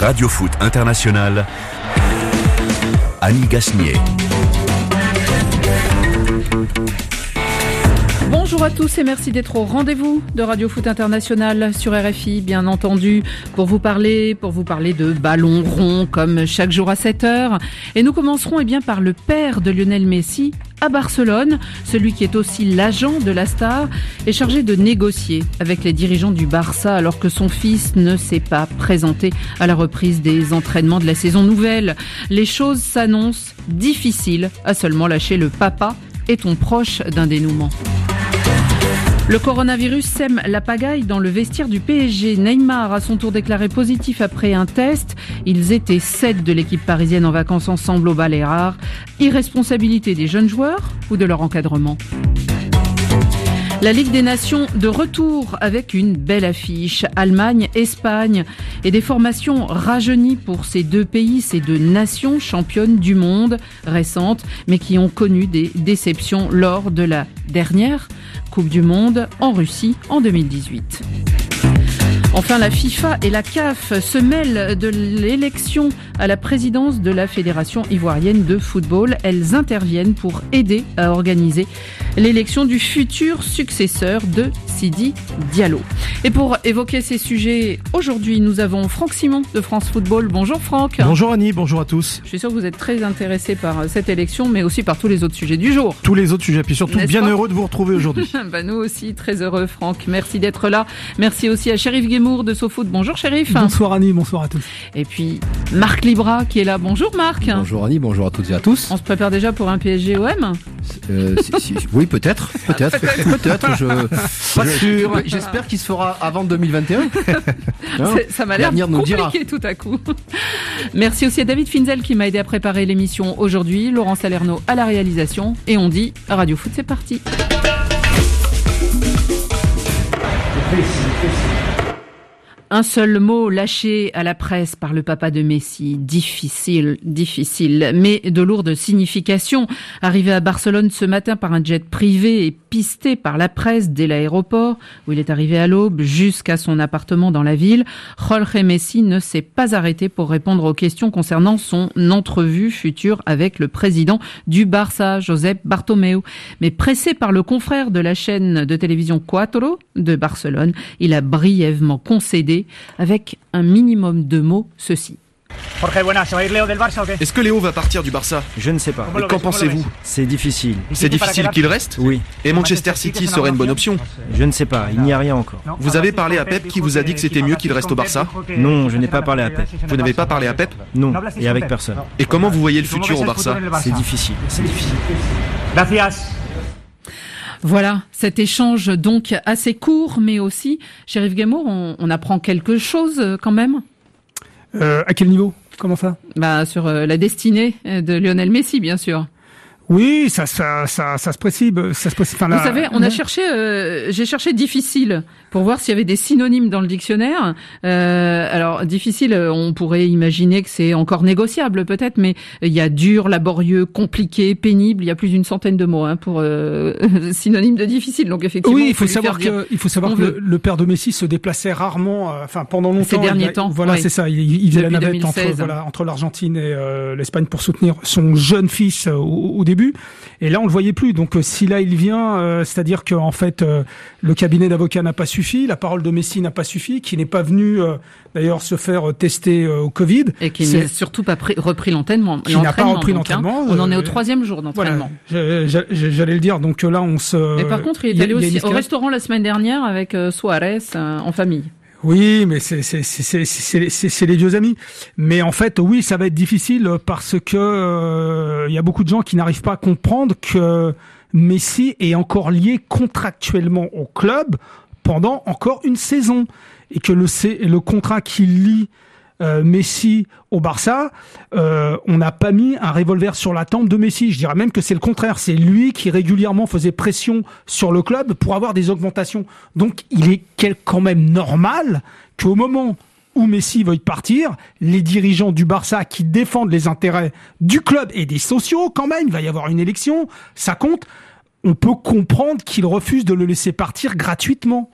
Radio Foot International, Annie Gasnier. Bonjour à tous et merci d'être au rendez-vous de Radio Foot International sur RFI, bien entendu, pour vous parler de ballon rond comme chaque jour à 7h. Et nous commencerons par le père de Lionel Messi à Barcelone, celui qui est aussi l'agent de la star, est chargé de négocier avec les dirigeants du Barça alors que son fils ne s'est pas présenté à la reprise des entraînements de la saison nouvelle. Les choses s'annoncent difficiles, à seulement lâcher le papa. Est-on proche d'un dénouement ? Le coronavirus sème la pagaille dans le vestiaire du PSG. Neymar a son tour déclaré positif après un test. Ils étaient 7 de l'équipe parisienne en vacances ensemble aux Baléares. Irresponsabilité des jeunes joueurs ou de leur encadrement ? La Ligue des Nations de retour avec une belle affiche. Allemagne, Espagne et des formations rajeunies pour ces deux pays, ces deux nations championnes du monde récentes, mais qui ont connu des déceptions lors de la dernière Coupe du Monde en Russie en 2018. Enfin, la FIFA et la CAF se mêlent de l'élection à la présidence de la Fédération ivoirienne de football. Elles interviennent pour aider à organiser l'élection du futur successeur de Sidi Diallo. Et pour évoquer ces sujets, aujourd'hui, nous avons Franck Simon de France Football. Bonjour Franck. Bonjour Annie, bonjour à tous. Je suis sûr que vous êtes très intéressé par cette élection, mais aussi par tous les autres sujets du jour. Tous les autres sujets, puis surtout bien heureux de vous retrouver aujourd'hui. Nous aussi, très heureux Franck. Merci d'être là. Merci aussi à Chérif Guémour de SoFoot. Bonjour Chérif. Bonsoir Annie, bonsoir à tous. Et puis Marc Libra qui est là. Bonjour Marc. Bonjour Annie, bonjour à toutes et à tous. On se prépare déjà pour un PSG-OM ? Oui, peut-être. Pas sûr. J'espère qu'il se fera avant 2021. Ça m'a l'air compliqué tout à coup. Merci aussi à David Finzel qui m'a aidé à préparer l'émission aujourd'hui. Laurent Salerno à la réalisation. Et on dit Radio Foot, c'est parti. Un seul mot lâché à la presse par le papa de Messi. Difficile, mais de lourde signification. Arrivé à Barcelone ce matin par un jet privé et pisté par la presse dès l'aéroport, où il est arrivé à l'aube, jusqu'à son appartement dans la ville, Jorge Messi ne s'est pas arrêté pour répondre aux questions concernant son entrevue future avec le président du Barça, Josep Bartomeu. Mais pressé par le confrère de la chaîne de télévision Cuatro de Barcelone, il a brièvement concédé avec un minimum de mots, ceci. Est-ce que Léo va partir du Barça ? Je ne sais pas. Et qu'en pensez-vous ? C'est difficile. C'est difficile qu'il reste ? Oui. Et Manchester City serait une bonne option ? Je ne sais pas, il n'y a rien encore. Vous avez parlé à Pep qui vous a dit que c'était mieux qu'il reste au Barça ? Non, je n'ai pas parlé à Pep. Vous n'avez pas parlé à Pep ? Non, et avec personne. Et comment vous voyez le futur au Barça ? C'est difficile. Voilà, cet échange donc assez court, mais aussi, Chérif Guémour, on apprend quelque chose quand même. À quel niveau ? Comment ça ? Sur la destinée de Lionel Messi, bien sûr. Oui, ça se précise. Vous savez, j'ai cherché difficile pour voir s'il y avait des synonymes dans le dictionnaire. Alors difficile, on pourrait imaginer que c'est encore négociable peut-être, mais il y a dur, laborieux, compliqué, pénible. Il y a plus d'une centaine de mots pour synonyme de difficile. Donc effectivement, oui, il faut savoir que le père de Messi se déplaçait rarement, pendant longtemps. Ces derniers temps. Voilà, oui. C'est ça. Il faisait la navette entre l'Argentine et l'Espagne pour soutenir son jeune fils au début. Et là on le voyait plus, donc si là il vient, c'est-à-dire que en fait le cabinet d'avocats n'a pas suffi, la parole de Messi n'a pas suffi, qui n'est pas venu d'ailleurs se faire tester au Covid, et qui n'a surtout pas repris l'entraînement. Qui n'a pas repris l'entraînement. On en est au 3e jour d'entraînement. Voilà, j'allais le dire. Donc là on se. Et par contre il est allé aussi au restaurant la semaine dernière avec Suarez en famille. Oui, mais c'est les vieux amis. Mais en fait, oui, ça va être difficile parce que y a beaucoup de gens qui n'arrivent pas à comprendre que Messi est encore lié contractuellement au club pendant encore une saison et que le contrat qui lie Messi au Barça, on n'a pas mis un revolver sur la tempe de Messi. Je dirais même que c'est le contraire. C'est lui qui régulièrement faisait pression sur le club pour avoir des augmentations. Donc il est quand même normal qu'au moment où Messi veuille partir, les dirigeants du Barça qui défendent les intérêts du club et des sociaux, quand même, il va y avoir une élection, ça compte. On peut comprendre qu'ils refusent de le laisser partir gratuitement.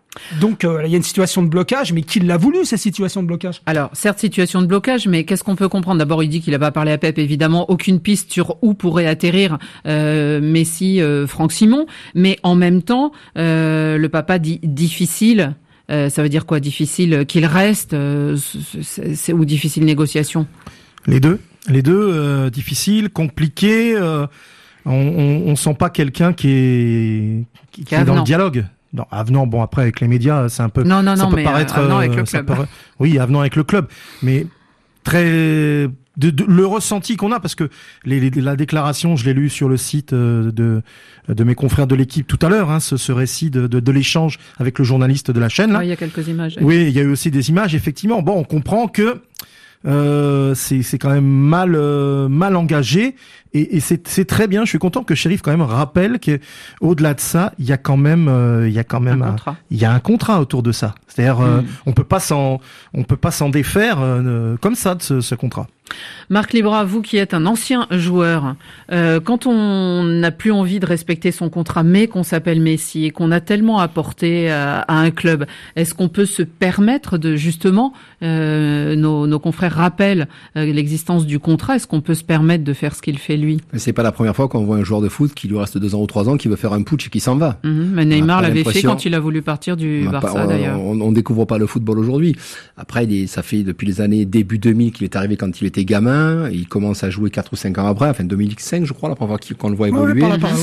Donc il y a une situation de blocage, mais qui l'a voulu, cette situation de blocage? Alors, certes, situation de blocage, mais qu'est-ce qu'on peut comprendre? D'abord, il dit qu'il n'a pas parlé à Pep, évidemment, aucune piste sur où pourrait atterrir Messi, Franck Simon, mais en même temps, le papa dit difficile. Ça veut dire quoi, difficile? Qu'il reste ou difficile négociation? Les deux, difficile, compliqué. On sent pas quelqu'un qui est dans le dialogue. Non, avenant, bon après avec les médias, c'est un peu. Non, ça peut mais paraître, avenant avec le club. Oui, avenant avec le club, mais très le ressenti qu'on a, parce que la déclaration, je l'ai lu sur le site de mes confrères de l'équipe tout à l'heure, ce récit de l'échange avec le journaliste de la chaîne. Là. Ouais, il y a quelques images. Oui, il y a eu aussi des images, effectivement. Bon, on comprend que c'est quand même mal engagé, et c'est très bien. Je suis content que Chérif quand même rappelle que au-delà de ça, il y a quand même un contrat autour de ça. C'est-à-dire on peut pas s'en défaire comme ça de ce contrat. Marc Libra, vous qui êtes un ancien joueur, quand on n'a plus envie de respecter son contrat, mais qu'on s'appelle Messi et qu'on a tellement apporté à un club, est-ce qu'on peut se permettre de justement, nos confrères rappellent l'existence du contrat, est-ce qu'on peut se permettre de faire ce qu'il fait lui? C'est pas la première fois qu'on voit un joueur de foot qui lui reste 2 ans ou 3 ans qui veut faire un putsch et qui s'en va. Mais Neymar l'avait fait quand il a voulu partir du Barça d'ailleurs. On découvre pas le football aujourd'hui. Après, ça fait depuis les années début 2000 qu'il est arrivé quand il était gamin. Il commence à jouer 4 ou 5 ans après, enfin 2005 je crois, la première fois qu'on le voit évoluer.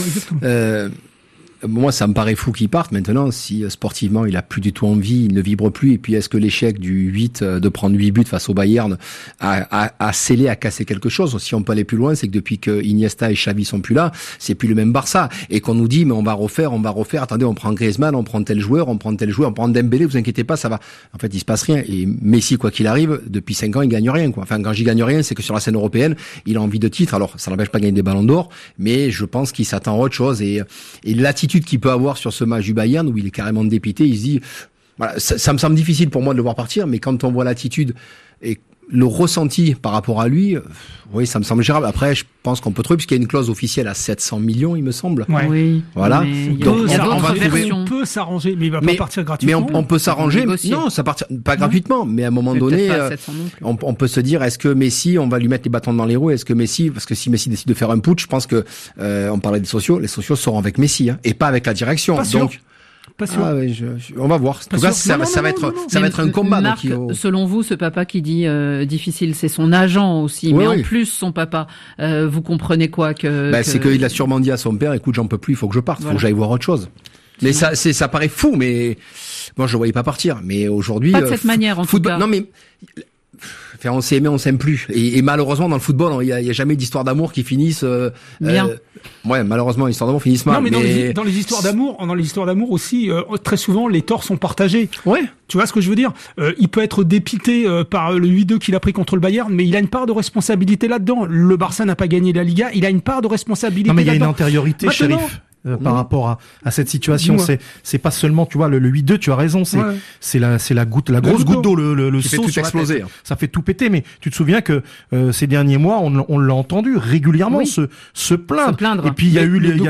Moi, ça me paraît fou qu'il parte maintenant. Si sportivement, il a plus du tout envie, il ne vibre plus. Et puis, est-ce que l'échec du 8, de prendre 8 buts face au Bayern, a scellé, a cassé quelque chose? Si on peut aller plus loin, c'est que depuis que Iniesta et Xavi sont plus là, c'est plus le même Barça. Et qu'on nous dit, mais on va refaire. Attendez, on prend Griezmann, on prend tel joueur, on prend Dembélé. Vous inquiétez pas, ça va. En fait, il se passe rien. Et Messi, quoi qu'il arrive, depuis 5 ans, il gagne rien, quoi. Enfin, quand j'y gagne rien, c'est que sur la scène européenne, il a envie de titres. Alors, ça n'empêche pas de gagner des ballons d'or, mais je pense qu'il s'attend à autre chose. Et l'attitude qu'il peut avoir sur ce match du Bayern où il est carrément dépité, il se dit voilà, ça me semble difficile pour moi de le voir partir, mais quand on voit l'attitude et le ressenti par rapport à lui, oui, ça me semble gérable. Après, je pense qu'on peut trouver, puisqu'il y a une clause officielle à 700 millions, il me semble. Ouais. Oui. Voilà. Donc, on peut s'arranger, mais il va pas partir gratuitement. Mais on peut s'arranger. Non, ça part pas gratuitement, mais à un moment donné, on peut se dire, est-ce que Messi, on va lui mettre les bâtons dans les roues? Est-ce que Messi, parce que si Messi décide de faire un putsch, je pense que, on parlait des sociaux, les sociaux seront avec Messi, et pas avec la direction. Donc, pas sûr. On va voir. En tout cas, ça va être un combat. Marc, selon vous, ce papa qui dit difficile, c'est son agent aussi, mais en plus son papa. Vous comprenez quoi c'est qu'il a sûrement dit à son père, écoute, j'en peux plus, il faut que je parte, faut que j'aille voir autre chose. Mais ça paraît fou, mais moi je le voyais pas partir. Mais aujourd'hui, pas de cette manière en tout cas. Non mais. Enfin, on s'est aimé, on s'aime plus. Et malheureusement, dans le football, il y a jamais d'histoire d'amour qui finissent bien. Malheureusement, les histoires d'amour finissent mal. Non, mais dans les histoires d'amour aussi, très souvent, les torts sont partagés. Ouais. Tu vois ce que je veux dire? Il peut être dépité par le 8-2 qu'il a pris contre le Bayern, mais il a une part de responsabilité là-dedans. Le Barça n'a pas gagné la Liga, il a une part de responsabilité là-dedans. Non, mais il y a une antériorité, Chérif. Par rapport à cette situation, c'est pas seulement, tu vois, le 8-2, tu as raison, c'est la grosse goutte d'eau, le saut tout exploser. Ça fait tout péter, mais tu te souviens que ces derniers mois, on l'a entendu régulièrement se plaindre. Et puis il y a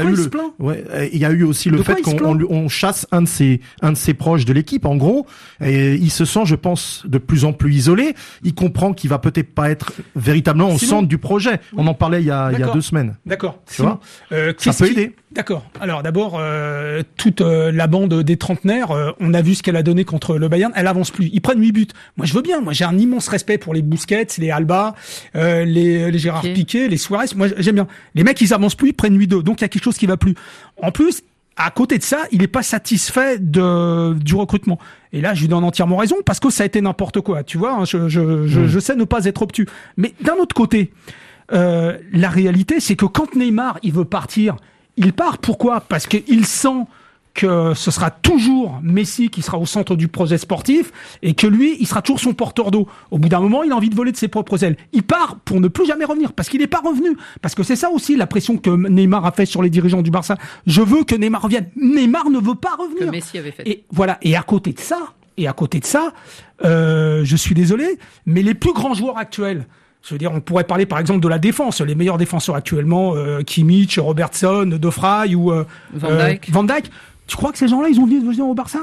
eu aussi le fait qu'on chasse un de ses proches de l'équipe, en gros, et il se sent, je pense, de plus en plus isolé. Il comprend qu'il va peut-être pas être véritablement au centre du projet. On en parlait il y a 2 semaines. D'accord. Tu vois, ça peut aider. D'accord. Alors d'abord, toute la bande des trentenaires, on a vu ce qu'elle a donné contre le Bayern, elle avance plus. Ils prennent 8 buts. Moi je veux bien, moi j'ai un immense respect pour les Busquets, les Alba, les Gérard Piqué, les Suarez, moi j'aime bien. Les mecs ils avancent plus, ils prennent 8-2, donc il y a quelque chose qui va plus. En plus, à côté de ça, il est pas satisfait du recrutement. Et là, je lui donne entièrement raison, parce que ça a été n'importe quoi, tu vois, hein, je sais ne pas être obtus. Mais d'un autre côté, la réalité c'est que quand Neymar, il veut partir, il part. Pourquoi? Parce qu'il sent que ce sera toujours Messi qui sera au centre du projet sportif et que lui, il sera toujours son porteur d'eau. Au bout d'un moment, il a envie de voler de ses propres ailes. Il part pour ne plus jamais revenir parce qu'il n'est pas revenu. Parce que c'est ça aussi la pression que Neymar a fait sur les dirigeants du Barça. Je veux que Neymar revienne. Neymar ne veut pas revenir. Que Messi avait fait. Et voilà. Et à côté de ça, je suis désolé, mais les plus grands joueurs actuels, je veux dire, on pourrait parler par exemple de la défense. Les meilleurs défenseurs actuellement, Kimmich, Robertson, De Vrij ou Van Dijk. Tu crois que ces gens-là, ils ont envie de venir au Barça?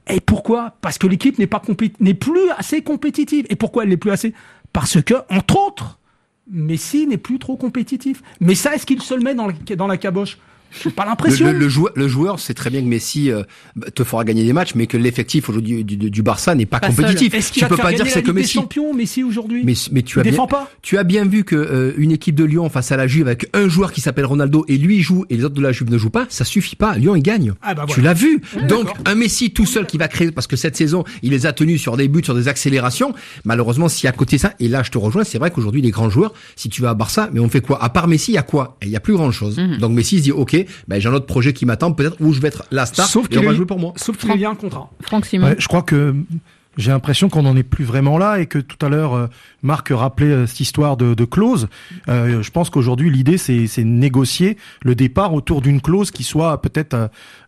Et pourquoi ? Parce que l'équipe n'est plus assez compétitive. Et pourquoi elle n'est plus assez ? Parce que, entre autres, Messi n'est plus trop compétitif. Mais ça, est-ce qu'il se le met dans la caboche ? J'ai pas l'impression. Le joueur sait très bien que Messi te fera gagner des matchs, mais que l'effectif aujourd'hui du Barça n'est pas compétitif. Est-ce qu'il va faire gagner la Ligue des Champions, Messi, aujourd'hui ? Mais tu as bien vu que une équipe de Lyon face à la Juve avec un joueur qui s'appelle Ronaldo et lui joue et les autres de la Juve ne jouent pas, ça suffit pas. Lyon il gagne. Voilà. Tu l'as vu. Donc un Messi tout seul qui va créer, parce que cette saison il les a tenus sur des buts, sur des accélérations. Malheureusement, si à côté de ça, et là je te rejoins, c'est vrai qu'aujourd'hui les grands joueurs, si tu vas à Barça, mais on fait quoi ? À part Messi, il y a quoi ? Il y a plus grand chose. Donc Messi se dit ok. J'ai un autre projet qui m'attend, peut-être où je vais être la star, et on va jouer pour moi. Sauf qu'il y a un contrat. Franck Simon. Ouais, je crois que j'ai l'impression qu'on n'en est plus vraiment là et que tout à l'heure, Marc rappelait cette histoire de clause. Je pense qu'aujourd'hui, l'idée, c'est négocier le départ autour d'une clause qui soit peut-être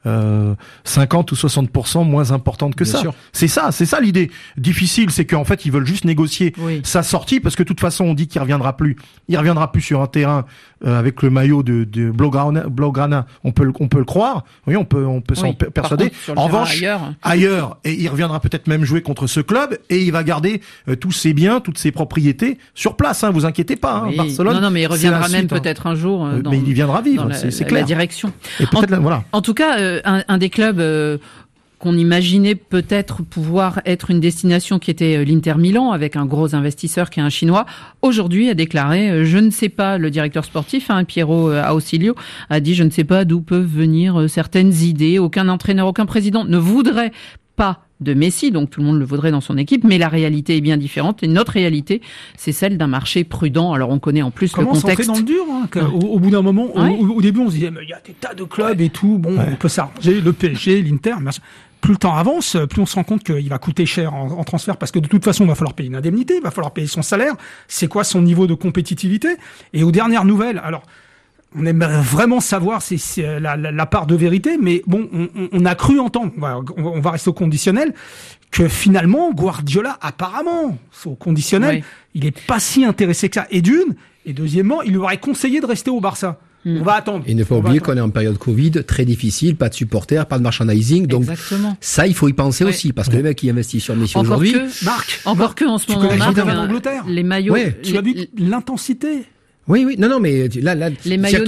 50 ou 60% moins importante que Bien ça. sûr. C'est ça l'idée. Difficile, c'est qu'en fait, ils veulent juste négocier sa sortie parce que de toute façon, on dit qu'il reviendra plus. Il reviendra plus sur un terrain avec le maillot de Blaugrana. On peut le croire. Oui, on peut s'en persuader. Contre, en revanche, ailleurs, et il reviendra peut-être même jouer contre ce club et il va garder tous ses biens, toutes ses propriétés sur place. Vous inquiétez pas. Barcelone. Non, mais il reviendra même peut-être un jour. Mais il y viendra vivre, c'est clair. La direction. Et peut-être voilà. En tout cas, un des clubs qu'on imaginait peut-être pouvoir être une destination qui était l'Inter Milan, avec un gros investisseur qui est un Chinois, aujourd'hui a déclaré, je ne sais pas, le directeur sportif, Piero Ausilio, a dit, je ne sais pas d'où peuvent venir certaines idées, aucun entraîneur, aucun président ne voudrait pas de Messi, donc tout le monde le voudrait dans son équipe, mais la réalité est bien différente, et notre réalité, c'est celle d'un marché prudent. Alors on connaît en plus le contexte. Comment s'entrer dans le dur, au bout d'un moment, au début on se disait, mais il y a des tas de clubs et tout, on peut s'arranger, le PSG, l'Inter, plus le temps avance, plus on se rend compte qu'il va coûter cher en transfert, parce que de toute façon, il va falloir payer une indemnité, il va falloir payer son salaire, c'est quoi son niveau de compétitivité, et aux dernières nouvelles, alors, on aimerait vraiment savoir si c'est la part de vérité, mais bon, on a cru entendre, on va rester au conditionnel, que finalement, Guardiola, apparemment, au conditionnel, il est pas si intéressé que ça. Et deuxièmement, il lui aurait conseillé de rester au Barça. On va attendre. Et ne pas oublier qu'on est en période Covid, très difficile, pas de supporters, pas de merchandising, donc ça, il faut y penser aussi, parce que les mecs qui investissent sur Messi aujourd'hui... Encore que en ce moment, les maillots... Tu as vu l'intensité. Oui, non, mais là, les maillots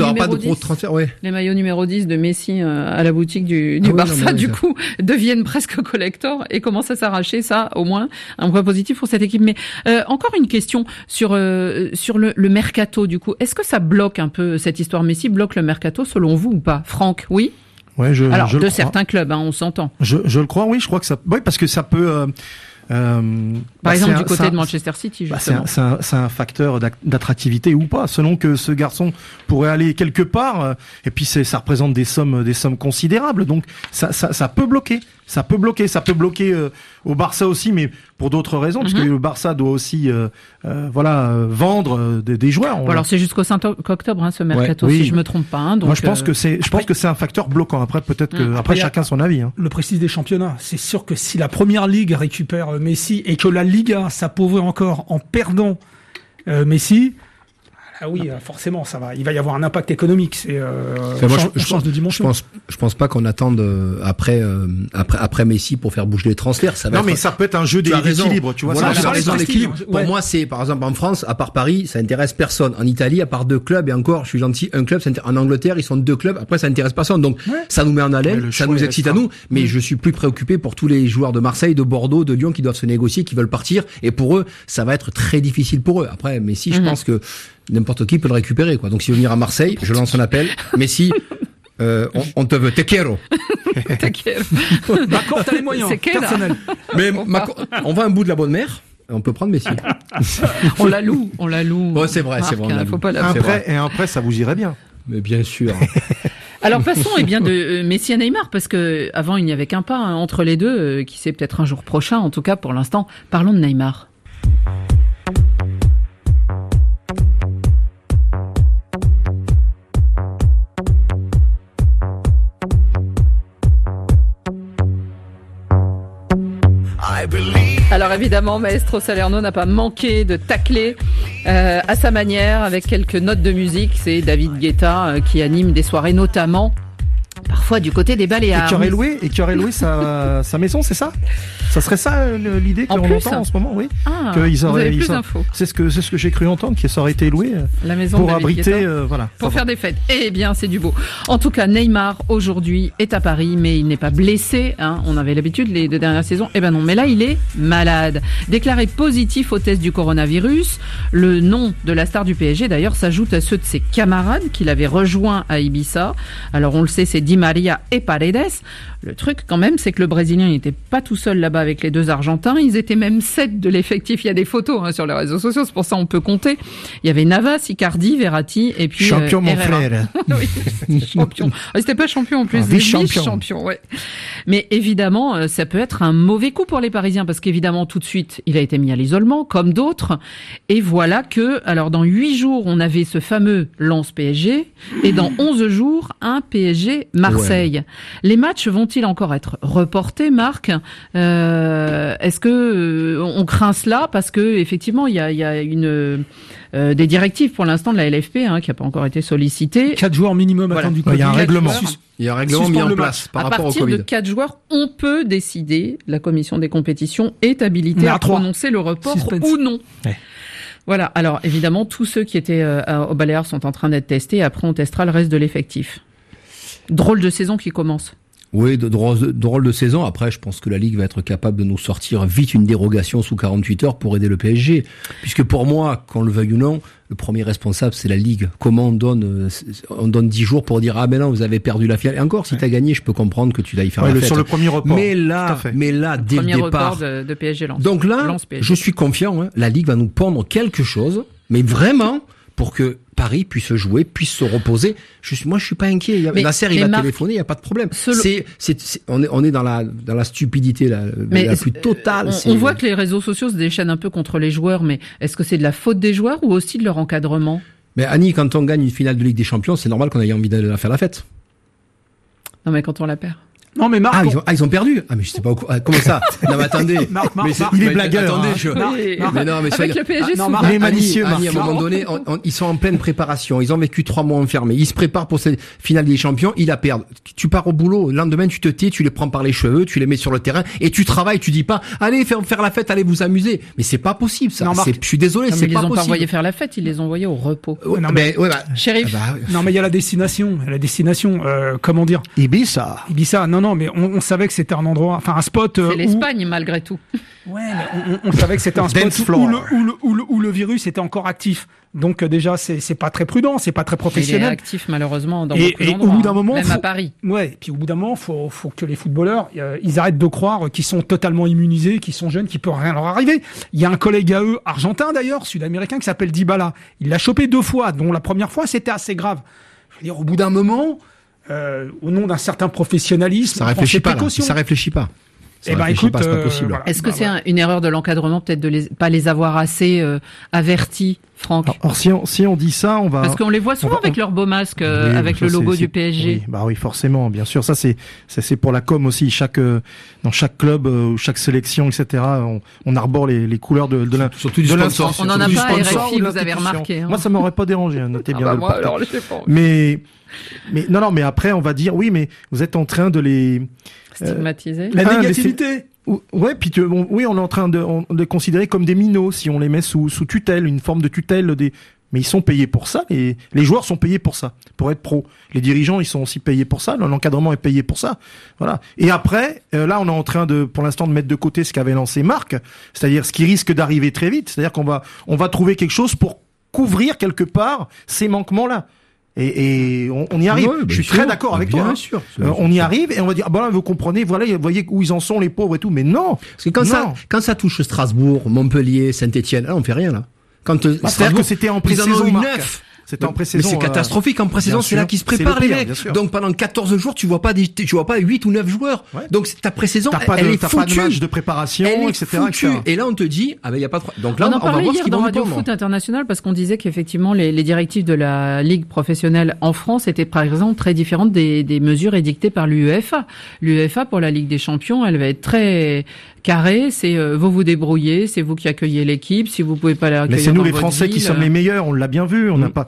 les maillots numéro 10 de Messi à la boutique du Barça, du coup, deviennent presque collector et commencent à s'arracher. Ça, au moins, un point positif pour cette équipe. Mais encore une question sur le mercato, du coup. Est-ce que ça bloque un peu, cette histoire Messi bloque le mercato, selon vous, ou pas? Franck, oui? Ouais, Alors, de certains clubs, on s'entend. Je le crois, oui, je crois que ça... Oui, parce que ça peut... Par exemple, du côté de Manchester City, justement. C'est un facteur d'attractivité ou pas, selon que ce garçon pourrait aller quelque part, et puis ça représente des sommes considérables, donc ça peut bloquer. Ça peut bloquer au Barça aussi, mais pour d'autres raisons, parce que le Barça doit aussi vendre des joueurs. Alors c'est jusqu'au 5 octobre, ce mercato, si je me trompe pas. Donc, moi je pense que c'est un facteur bloquant. Après peut-être que après chacun son avis. Le prestige des championnats, c'est sûr que si la première ligue récupère Messi et que la Liga s'appauvrit encore en perdant Messi. Ah oui, forcément, il va y avoir un impact économique. C'est change de dimension. Je pense pas qu'on attende après Messi pour faire bouger les transferts. Mais ça peut être un jeu d'équilibre, tu vois. L'équilibre. Pour moi, c'est par exemple en France, à part Paris, ça intéresse personne. En Italie, à part 2 clubs, et encore, je suis gentil, un club. En Angleterre, ils sont 2 clubs. Après, ça intéresse personne. Donc, ça nous met en haleine, ça nous excite à nous. Mais je suis plus préoccupé pour tous les joueurs de Marseille, de Bordeaux, de Lyon qui doivent se négocier, qui veulent partir. Et pour eux, ça va être très difficile pour eux. Après, Messi, je pense que n'importe qui peut le récupérer, quoi. Donc, s'il veut venir à Marseille, je lance un appel. Messi, on te veut. Te quiero. D'accord, t'as les moyens. C'est personnel. Mais on va un bout de la bonne mer. On peut prendre Messi. On la loue. Ouais, c'est vrai, Marc, on la loue. Faut pas la après, ça vous irait bien. Mais bien sûr. Alors passons de Messi à Neymar, parce que avant il n'y avait qu'un pas entre les deux, qui sait peut-être un jour prochain. En tout cas, pour l'instant, parlons de Neymar. Alors évidemment, Maestro Salerno n'a pas manqué de tacler à sa manière, avec quelques notes de musique. C'est David Guetta qui anime des soirées, notamment, parfois parfois du côté des Baléares. Et qui aurait loué sa maison, c'est ça? Ça serait ça l'idée qu'on entend en ce moment, oui. Ah, vous avez plus d'infos. C'est ce que j'ai cru entendre, que ça aurait été loué la maison pour abriter, pour faire des fêtes. Eh bien, c'est du beau. En tout cas, Neymar aujourd'hui est à Paris, mais il n'est pas blessé. On avait l'habitude les 2 dernières saisons. Eh ben non, mais là il est malade. Déclaré positif au test du coronavirus. Le nom de la star du PSG d'ailleurs s'ajoute à ceux de ses camarades qu'il avait rejoints à Ibiza. Alors on le sait, c'est Di Maria et Paredes. Le truc quand même, c'est que le Brésilien n'était pas tout seul là-bas avec les 2 Argentins. Ils étaient même 7 de l'effectif. Il y a des photos sur les réseaux sociaux, c'est pour ça on peut compter. Il y avait Navas, Icardi, Verratti et puis champion mon Herrera. frère. Oui, champion. C'était pas champion en plus, vice-champion. Ouais. Mais évidemment, ça peut être un mauvais coup pour les Parisiens parce qu'évidemment tout de suite, il a été mis à l'isolement comme d'autres. Et voilà que, alors dans 8 jours, on avait ce fameux Lens PSG et dans 11 jours, un PSG Marseille. Ouais. Les matchs vont-ils encore être reportés, Marc? Est-ce que on craint cela parce que effectivement il y a une des directives pour l'instant de la LFP qui n'a pas encore été sollicitée. 4 joueurs minimum attendus. Il y a un règlement. Il y a un règlement mis en place par rapport au Covid. À partir de 4 joueurs, on peut décider, la commission des compétitions est habilitée à prononcer le report ou non. Ouais. Voilà. Alors évidemment, tous ceux qui étaient au Baléares sont en train d'être testés. Après, on testera le reste de l'effectif. Drôle de saison qui commence. Oui, drôle de saison. Après, je pense que la Ligue va être capable de nous sortir vite une dérogation sous 48 heures pour aider le PSG. Puisque pour moi, qu'on le veuille ou non, le premier responsable, c'est la Ligue. Comment on donne 10 jours pour dire, ah ben non, vous avez perdu la finale. Et encore, si t'as gagné, je peux comprendre que tu l'ailles faire la fête. Sur le premier report. Mais là, dès le départ. De PSG Lens. Donc là, je suis confiant, la Ligue va nous pondre quelque chose, mais vraiment, pour que Paris puisse jouer, puisse se reposer. Moi, je suis pas inquiet. Nasser, il va téléphoner, il y a pas de problème. On est dans la stupidité la plus totale. On voit que les réseaux sociaux se déchaînent un peu contre les joueurs, mais est-ce que c'est de la faute des joueurs ou aussi de leur encadrement? Mais Annie, quand on gagne une finale de Ligue des Champions, c'est normal qu'on ait envie d'aller faire la fête. Non, mais quand on la perd. Non mais Marc, ils ont perdu. Ah mais je sais pas comment ça. Non mais attendez. Marc, il est blagueur. Attendez, mais non mais avec le PSG. Annie, à un moment donné, ils sont en pleine préparation. Ils ont vécu 3 mois enfermés. Ils se préparent pour cette finale des champions. Ils la perdent. Tu pars au boulot. Le lendemain, tu te tais, tu les prends par les cheveux, tu les mets sur le terrain et tu travailles. Tu dis pas, allez faire la fête, allez vous amuser. Mais c'est pas possible ça. Je suis désolé, c'est pas possible. Ils les ont pas envoyés faire la fête. Ils les ont envoyés au repos. Shérif. Non mais il y a la destination. Comment dire? Ibiza. Non mais on savait que c'était un endroit, enfin un spot. C'est l'Espagne malgré tout. Ouais, mais on savait que c'était un spot où le virus était encore actif. Donc déjà c'est pas très prudent, c'est pas très professionnel. Il est actif malheureusement dans beaucoup d'endroits. Au bout d'un moment, même à Paris. Ouais, puis au bout d'un moment, faut que les footballeurs ils arrêtent de croire qu'ils sont totalement immunisés, qu'ils sont jeunes, qu'il peut rien leur arriver. Il y a un collègue à eux, argentin d'ailleurs, sud-américain, qui s'appelle Dybala. Il l'a chopé 2 fois, dont la première fois c'était assez grave. Je veux dire, au bout d'un moment. Au nom d'un certain professionnalisme, ça réfléchit pas. Écoute, c'est pas possible. Voilà. Est-ce que c'est une erreur de l'encadrement, peut-être de pas les avoir assez avertis, Franck? Alors, si on dit ça, on va. Parce qu'on les voit souvent avec leur beau masque, avec le logo du PSG. Oui, forcément, bien sûr. Ça c'est pour la com aussi. Dans chaque club ou chaque sélection, etc. On arbore les couleurs de sponsor. On en a pas à RFI, vous avez remarqué. Moi, ça m'aurait pas dérangé. Notez bien. Moi, alors, je sais pas. Mais non, mais après, on va dire, oui, mais vous êtes en train de les stigmatiser. La négativité. Ouais, puis on est en train de considérer comme des minots si on les met sous tutelle, une forme de tutelle mais ils sont payés pour ça, les joueurs sont payés pour ça, pour être pro. Les dirigeants, ils sont aussi payés pour ça, l'encadrement est payé pour ça. Voilà. Et après, là, on est en train pour l'instant, de mettre de côté ce qu'avait lancé Marc, c'est-à-dire ce qui risque d'arriver très vite, c'est-à-dire qu'on va trouver quelque chose pour couvrir quelque part ces manquements-là. Et on y arrive. Ouais, je suis très d'accord avec toi. Bien sûr. On y arrive et on va dire, là, vous comprenez, voilà, vous voyez où ils en sont, les pauvres et tout. Mais non. Parce que quand ça touche Strasbourg, Montpellier, Saint-Etienne, là, on fait rien, là. C'est-à-dire que c'était en pré-saison, C'était en pré-saison. Mais c'est catastrophique. En pré-saison, c'est là qu'ils se préparent, les mecs. Donc, pendant 14 jours, tu vois pas 8 ou 9 joueurs. Ouais. Donc, ta pré-saison, elle est foutue. T'as pas de match de préparation, etc., etc. Et là, on te dit, il y a pas de donc là, on va voir ce qu'ils vont dans Radio Foot International parce qu'on disait qu'effectivement, les directives de la Ligue professionnelle en France étaient, par exemple, très différentes des mesures édictées par l'UEFA. L'UEFA, pour la Ligue des Champions, elle va être très carré, c'est vous débrouillez, c'est vous qui accueillez l'équipe, si vous pouvez pas l'accueillir. Mais c'est nous les Français qui sommes les meilleurs, on l'a bien vu, on n'a pas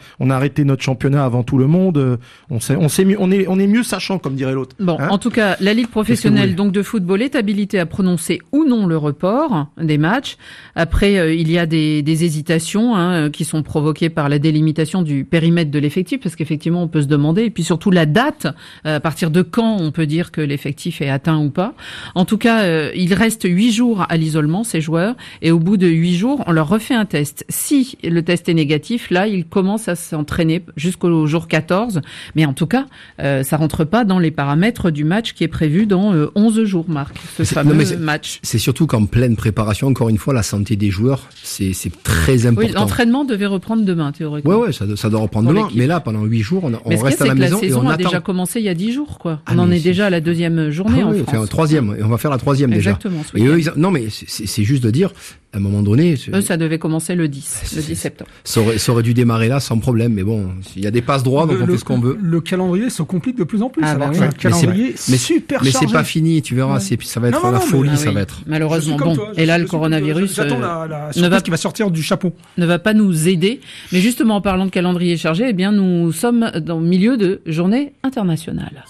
on a arrêté notre championnat avant tout le monde. On est mieux sachant, comme dirait l'autre. Bon, en tout cas, la Ligue professionnelle donc de football est habilitée à prononcer ou non le report des matchs. Après, il y a des hésitations qui sont provoquées par la délimitation du périmètre de l'effectif, parce qu'effectivement, on peut se demander, et puis surtout la date, à partir de quand on peut dire que l'effectif est atteint ou pas. En tout cas, il reste 8 jours à l'isolement, ces joueurs, et au bout de 8 jours, on leur refait un test. Si le test est négatif, là, ils commencent à s'entraîner jusqu'au jour 14, mais en tout cas, ça rentre pas dans les paramètres du match qui est prévu dans 11 jours, Marc, ce fameux match. C'est surtout qu'en pleine préparation, encore une fois, la santé des joueurs, c'est très important. Oui, l'entraînement devait reprendre demain, théoriquement. Ouais, ça doit reprendre demain, mais là, pendant 8 jours, on reste à la maison et on attend. La saison a déjà commencé il y a 10 jours, quoi. On en est déjà à la 2e journée en France. Enfin, troisième, et on va faire la 3e déjà. Exactement. Et eux, non, mais c'est juste de dire, à un moment donné... Eux, ça devait commencer le 10 septembre. Ça aurait dû démarrer là sans problème, mais bon, il y a des passes droits, donc on fait ce qu'on veut. Le calendrier se complique de plus en plus. Ah, alors, un calendrier super chargé. Mais c'est pas fini, tu verras, ça va être la folie, ça va être. Malheureusement, bon. Et là, le coronavirus j'attends la surprise qui va sortir du chapeau. Ne va pas nous aider. Mais justement, en parlant de calendrier chargé, eh bien, nous sommes dans le milieu de journée internationale.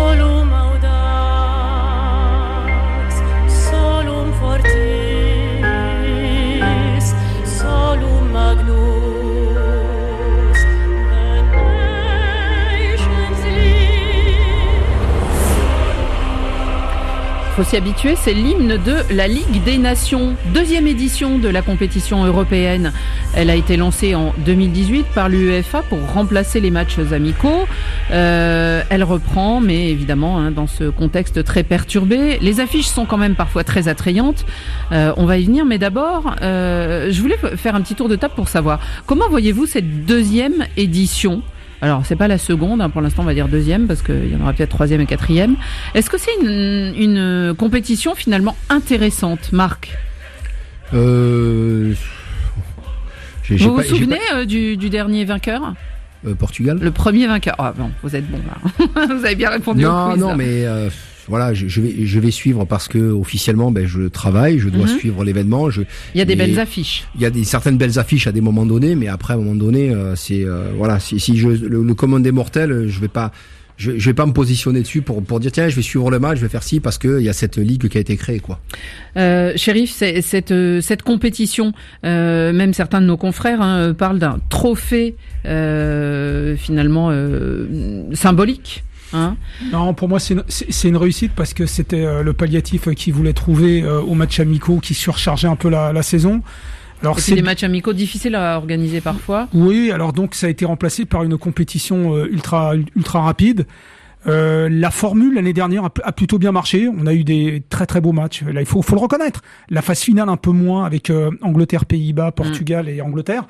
Faut s'y habituer, c'est l'hymne de la Ligue des Nations, 2e édition de la compétition européenne. Elle a été lancée en 2018 par l'UEFA pour remplacer les matchs amicaux. Elle reprend, mais évidemment, dans ce contexte très perturbé. Les affiches sont quand même parfois très attrayantes. On va y venir, mais d'abord, je voulais faire un petit tour de table pour savoir comment voyez-vous cette 2e édition ? Alors, c'est pas la seconde, pour l'instant on va dire 2e, parce qu'il y en aura peut-être 3e et 4e. Est-ce que c'est une compétition finalement intéressante, Marc ? Vous vous souvenez du dernier vainqueur ? Portugal. Le premier vainqueur. Ah bon, vous êtes bon là. Vous avez bien répondu au quiz. Non, mais voilà, je vais suivre parce que officiellement, je travaille, je dois suivre l'événement. Il y a des belles affiches. Il y a certaines belles affiches à des moments donnés, mais après à un moment donné, voilà, si le commun des mortels, je vais pas me positionner dessus pour dire tiens, je vais suivre le match, je vais faire ci parce que il y a cette ligue qui a été créée, quoi. Chérif, cette compétition, même certains de nos confrères parlent d'un trophée finalement symbolique. Non, pour moi c'est une réussite parce que c'était le palliatif qu'ils voulaient trouver aux matchs amicaux qui surchargeaient un peu la saison. Alors, c'est des matchs amicaux difficiles à organiser parfois. Oui, alors donc ça a été remplacé par une compétition ultra rapide. La formule l'année dernière a plutôt bien marché. On a eu des très très beaux matchs. Là, il faut le reconnaître. La phase finale un peu moins avec Angleterre, Pays-Bas, Portugal et Angleterre.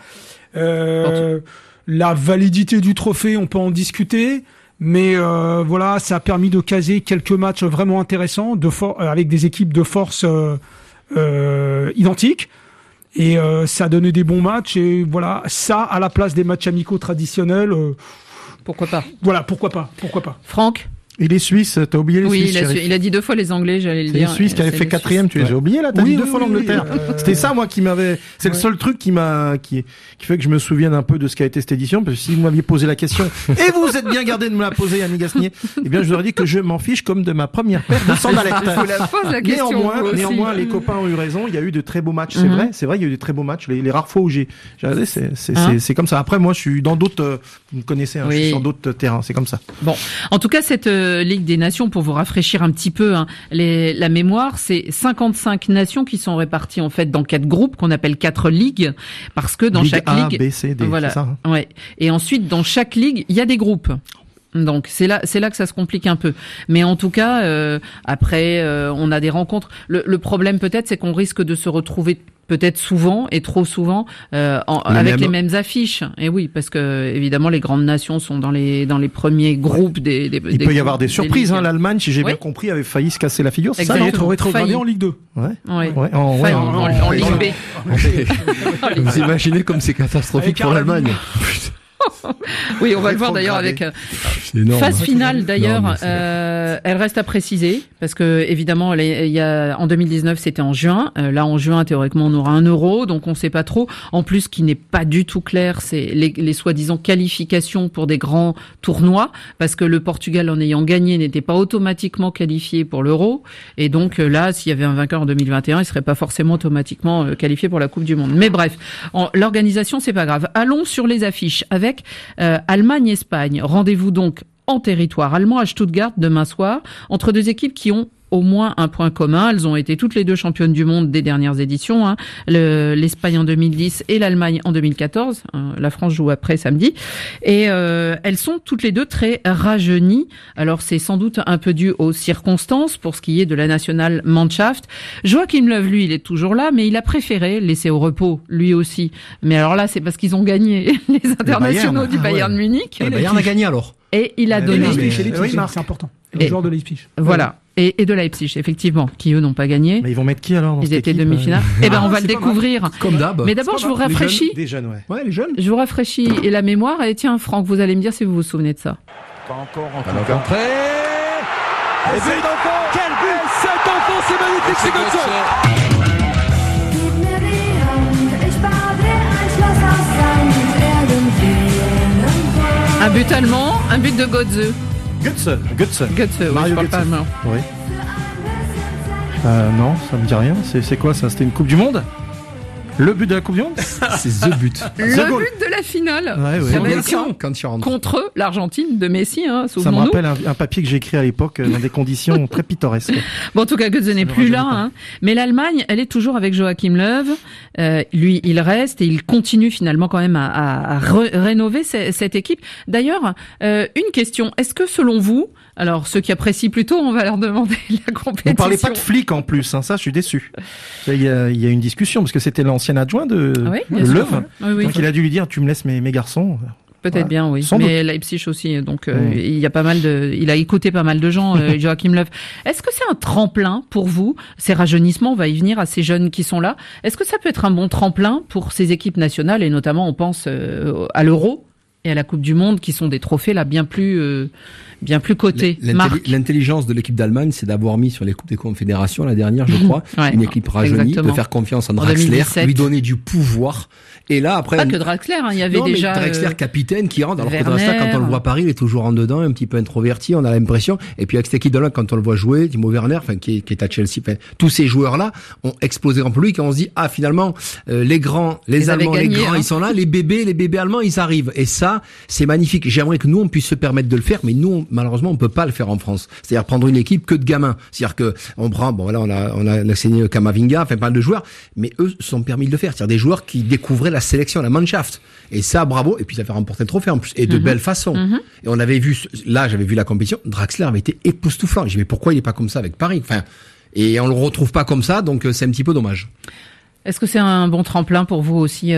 La validité du trophée, on peut en discuter. Mais voilà, ça a permis de caser quelques matchs vraiment intéressants avec des équipes de force identiques. Et ça a donné des bons matchs. Et voilà, ça à la place des matchs amicaux traditionnels. Pourquoi pas ? Voilà, pourquoi pas. Franck ? Et les Suisses, t'as oublié les Suisses? Oui, il a dit 2 fois les Anglais, j'allais le dire. Les Suisses qui avaient fait 4e, tu les as oubliés là? T'as dit 2 fois l'Angleterre. C'était ça, moi, qui m'avait. C'est le seul truc qui fait que je me souvienne un peu de ce qu'a été cette édition, parce que si vous m'aviez posé la question, et vous êtes bien gardé de me la poser, Annie Gasnier, eh bien, je vous aurais dit que je m'en fiche comme de ma première paire de sandalettes. Néanmoins, les copains ont eu raison. Il y a eu de très beaux matchs, c'est vrai, il y a eu de très beaux matchs. Les rares fois où j'ai regardé, c'est comme ça. Après, moi, je suis dans d'autres, vous me connaissez, je suis sur d'autres terrains, c'est comme ça. Bon. En tout cas, cette Ligue des Nations, pour vous rafraîchir un petit peu la mémoire, c'est 55 nations qui sont réparties en fait dans 4 groupes qu'on appelle 4 ligues, parce que dans chaque ligue, B, C, D, voilà, c'est ça, ouais. Et ensuite, dans chaque ligue, il y a des groupes. Donc c'est là que ça se complique un peu. Mais en tout cas, après, on a des rencontres. Le problème peut-être, c'est qu'on risque de se retrouver peut-être souvent et trop souvent avec les mêmes affiches. Et oui, parce que évidemment les grandes nations sont dans les premiers groupes des Il peut y avoir des surprises. L'Allemagne, si j'ai bien compris, avait failli se casser la figure. C'est ça, être rétrogradé en Ligue 2. En Ligue B. Vous imaginez comme c'est catastrophique pour l'Allemagne. Oui, on va le voir d'ailleurs avec phase finale d'ailleurs. Elle reste à préciser parce que évidemment, il y a en 2019 c'était en juin. Là en juin théoriquement on aura 1 euro, donc on sait pas trop. En plus, ce qui n'est pas du tout clair, c'est les soi-disant qualifications pour des grands tournois, parce que le Portugal en ayant gagné n'était pas automatiquement qualifié pour l'euro, et donc là, s'il y avait un vainqueur en 2021, il serait pas forcément automatiquement qualifié pour la Coupe du Monde. Mais bref, l'organisation c'est pas grave. Allons sur les affiches avec Allemagne-Espagne. Rendez-vous donc en territoire allemand à Stuttgart demain soir entre deux équipes qui ont au moins un point commun. Elles ont été toutes les deux championnes du monde des dernières éditions, hein. L'Espagne en 2010 et l'Allemagne en 2014. La France joue après samedi. Et elles sont toutes les deux très rajeunies. Alors c'est sans doute un peu dû aux circonstances pour ce qui est de la nationale Mannschaft. Joachim Löw, lui, il est toujours là, mais il a préféré laisser au repos, lui aussi. Mais alors là, c'est parce qu'ils ont gagné les internationaux du Bayern Munich. Le Bayern a gagné alors. Et il a donné... c'est important. Le joueur de Leipzig. Voilà. Et de Leipzig, effectivement, qui eux n'ont pas gagné. Mais ils vont mettre qui alors dans Ils étaient demi-finale. Eh ben, on va le découvrir. Comme d'hab. Mais d'abord, je vous rafraîchis. Des jeunes, ouais. Ouais, les jeunes. Je vous rafraîchis et la mémoire. Et tiens, Franck, vous allez me dire si vous vous souvenez de ça. Pas encore en tout cas. Et c'est encore. Quel but! Cet enfant, c'est magnifique, c'est comme ça. Un but allemand, un but de Götze. Götze. Mario Götze. Oui. Non, ça me dit rien. C'est quoi ça? C'était une Coupe du Monde? Le but de la Coupe du Monde? C'est the but. Le but de la finale. Quand tu rentres. Contre l'Argentine de Messi, hein, ça me souvenons-nous. rappelle un papier que j'ai écrit à l'époque dans des conditions très pittoresques. Bon, en tout cas, Götze n'est plus là, hein. Mais l'Allemagne, elle est toujours avec Joachim Löw. Lui, il reste et il continue finalement quand même à rénover cette équipe. D'ailleurs, une question. Est-ce que selon vous, alors ceux qui apprécient plutôt, on va leur demander la compétition. Vous parlez pas de flic en plus, hein, ça je suis déçu. Il y a une discussion parce que c'était l'ancien adjoint de Löw. Oui. Donc il a dû lui dire tu me laisses mes garçons. Peut-être bien, oui. Sans mais doute. Leipzig aussi, donc il y a pas mal il a écouté pas mal de gens, Joachim Löw. Est-ce que c'est un tremplin pour vous, ces rajeunissements, on va y venir à ces jeunes qui sont là. Est-ce que ça peut être un bon tremplin pour ces équipes nationales et notamment on pense à l'Euro et à la Coupe du Monde qui sont des trophées là bien plus cotés. L'intelligence de l'équipe d'Allemagne, c'est d'avoir mis sur les Coupes des Confédérations, la dernière, je crois, une équipe rajeunie, de faire confiance à Draxler, lui donner du pouvoir. Et là, après. Pas que Draxler, hein, il y avait déjà. Draxler, capitaine, qui rentre, alors Werner. que Draxler, quand on le voit à Paris, il est toujours en dedans, un petit peu introverti, on a l'impression. Et puis, avec cette équipe de là, quand on le voit jouer, Timo Werner, qui est à Chelsea, tous ces joueurs-là ont explosé en lui, quand on se dit, finalement, les grands, les Allemands, les grands, ils sont là, les bébés allemands, ils arrivent. Et ça, c'est magnifique. J'aimerais que nous, on puisse se permettre de le faire, mais nous, malheureusement, on peut pas le faire en France. C'est-à-dire prendre une équipe que de gamins. C'est-à-dire que on prend, on a signé Kamavinga, pas mal de joueurs, mais eux se sont permis de le faire. C'est-à-dire des joueurs qui découvraient la sélection, la Mannschaft. Et ça, bravo. Et puis ça fait remporter le trophée en plus. Et de belle façon. Et on avait vu, là, j'avais vu la compétition. Draxler avait été époustouflant. Je dis, mais pourquoi il est pas comme ça avec Paris? Et on le retrouve pas comme ça, donc c'est un petit peu dommage. Est-ce que c'est un bon tremplin pour vous aussi,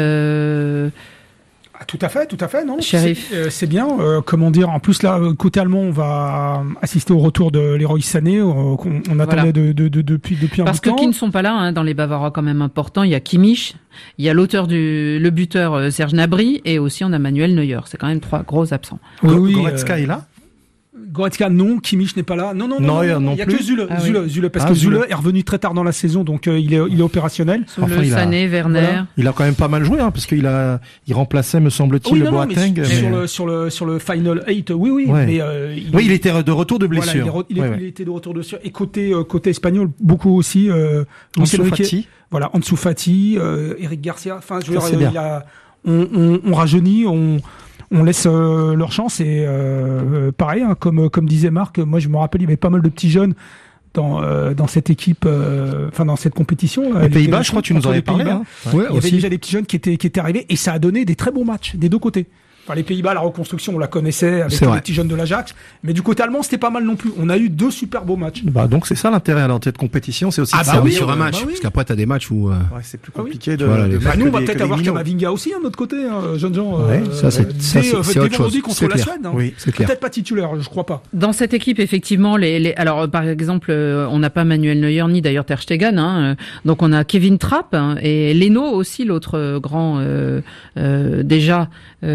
Tout à fait, non. Sheriff. C'est bien. Comment dire? En plus, là, côté allemand, on va assister au retour de Leroy Sané, qu'on attendait depuis un bout de temps. Parce que qui ne sont pas là, hein, dans les Bavarois quand même importants. Il y a Kimmich, il y a le buteur Serge Gnabry, et aussi on a Manuel Neuer. C'est quand même 3 gros absents. Oui, Goretzka est là? Goretzka, non. Kimmich n'est pas là. Non, il y a que Zule. Zule, parce que Zule est revenu très tard dans la saison, donc il est opérationnel. Sané, Werner. Voilà. Il a quand même pas mal joué, hein, parce qu'il il remplaçait, me semble-t-il, le Boateng. Sur le Final 8, oui. Ouais. Mais, il était de retour de blessure. Voilà, il était de retour de blessure. Et côté espagnol, beaucoup aussi. Ansu Fati. Voilà, Ansu Fati, Eric Garcia. Enfin, je veux dire, on rajeunit, on laisse leur chance et pareil, hein, comme disait Marc, moi je me rappelle, il y avait pas mal de petits jeunes dans cette équipe, dans cette compétition. Les Pays-Bas, je crois que tu nous en avais parlé. Hein. Il y avait déjà des petits jeunes qui étaient arrivés et ça a donné des très bons matchs des deux côtés. Enfin, les Pays-Bas, la reconstruction, on la connaissait avec les petits jeunes de l'Ajax, mais du côté allemand, c'était pas mal non plus. On a eu 2 super beaux matchs. Donc c'est ça l'intérêt alors de cette compétition, c'est aussi sur un match, parce qu'après t'as des matchs où c'est plus compliqué nous on va peut-être avoir Kamavinga aussi, de notre côté, jeunes gens. Ça c'est autre chose. Contre la Suède, oui, c'est clair. Peut-être pas titulaire, je crois pas. Dans cette équipe, effectivement, alors par exemple, on n'a pas Manuel Neuer ni d'ailleurs Ter Stegen, hein, donc on a Kevin Trapp et Leno aussi, l'autre grand déjà.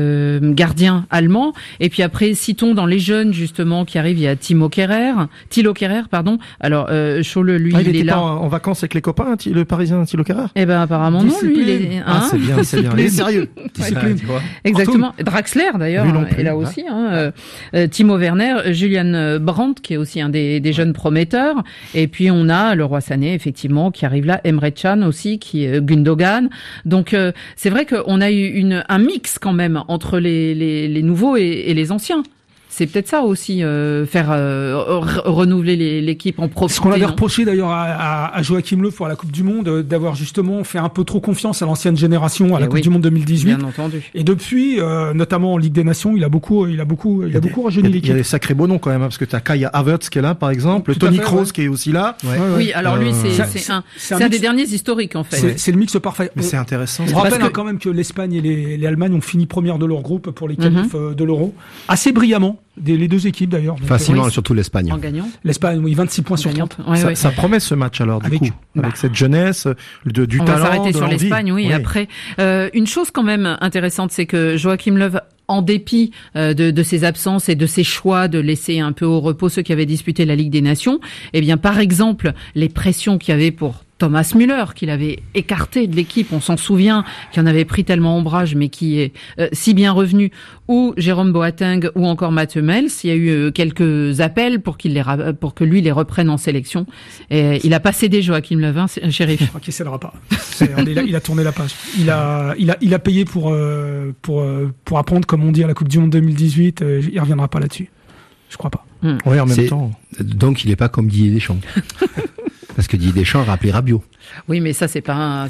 gardien allemand. Et puis après, citons dans les jeunes justement qui arrivent, il y a Thilo Kehrer, pardon. Alors Scholle, lui, il est là en vacances avec les copains, le Parisien Thilo Kehrer. Eh ben apparemment non, lui il est c'est bien. Il est sérieux. Discipline. Exactement. Draxler d'ailleurs est là aussi. Timo Werner, Julian Brandt qui est aussi un des jeunes prometteurs. Et puis on a le Roi Sané effectivement qui arrive là, Emre Can aussi, qui est Gundogan. Donc c'est vrai qu'on a eu un mix quand même entre les nouveaux et les anciens. C'est peut-être ça aussi, faire renouveler l'équipe en profiter. Ce qu'on avait reproché d'ailleurs à Joachim Löw pour la Coupe du Monde, d'avoir justement fait un peu trop confiance à l'ancienne génération à la Coupe du Monde 2018. Bien entendu. Et depuis, notamment en Ligue des Nations, il a beaucoup rajeuni l'équipe. Il y a des sacrés beaux noms quand même, parce que t'as Kai Havertz qui est là, par exemple, Toni Kroos qui est aussi là. Oui, alors lui, c'est un des derniers historiques en fait. C'est le mix parfait. Mais c'est intéressant. On rappelle quand même que l'Espagne et les Allemagnes ont fini première de leur groupe pour les qualifs de l'Euro, assez brillamment. Les deux équipes d'ailleurs. Facilement, surtout l'Espagne. En gagnant. L'Espagne, oui, 26 points sur 30. Ça promet ce match alors, du coup. Avec cette jeunesse, du talent. On va s'arrêter sur l'Espagne, oui. Après, une chose quand même intéressante, c'est que Joachim Löw, en dépit de ses absences et de ses choix de laisser un peu au repos ceux qui avaient disputé la Ligue des Nations, eh bien, par exemple, les pressions qu'il y avait pour Thomas Müller, qu'il avait écarté de l'équipe, on s'en souvient, qui en avait pris tellement ombrage, mais qui est si bien revenu, ou Jérôme Boateng, ou encore Mats Hummels, il y a eu quelques appels pour que lui les reprenne en sélection. Et il a pas cédé Joachim Löw, Chérif. Je crois qu'il cédera pas. Il a tourné la page. Il a payé pour apprendre, comme on dit à la Coupe du Monde 2018. Il reviendra pas là-dessus. Je crois pas. Oui, en même temps. Donc il est pas comme Didier Deschamps. Parce que Didier Deschamps a rappelé Rabiot. Oui, mais ça, c'est pas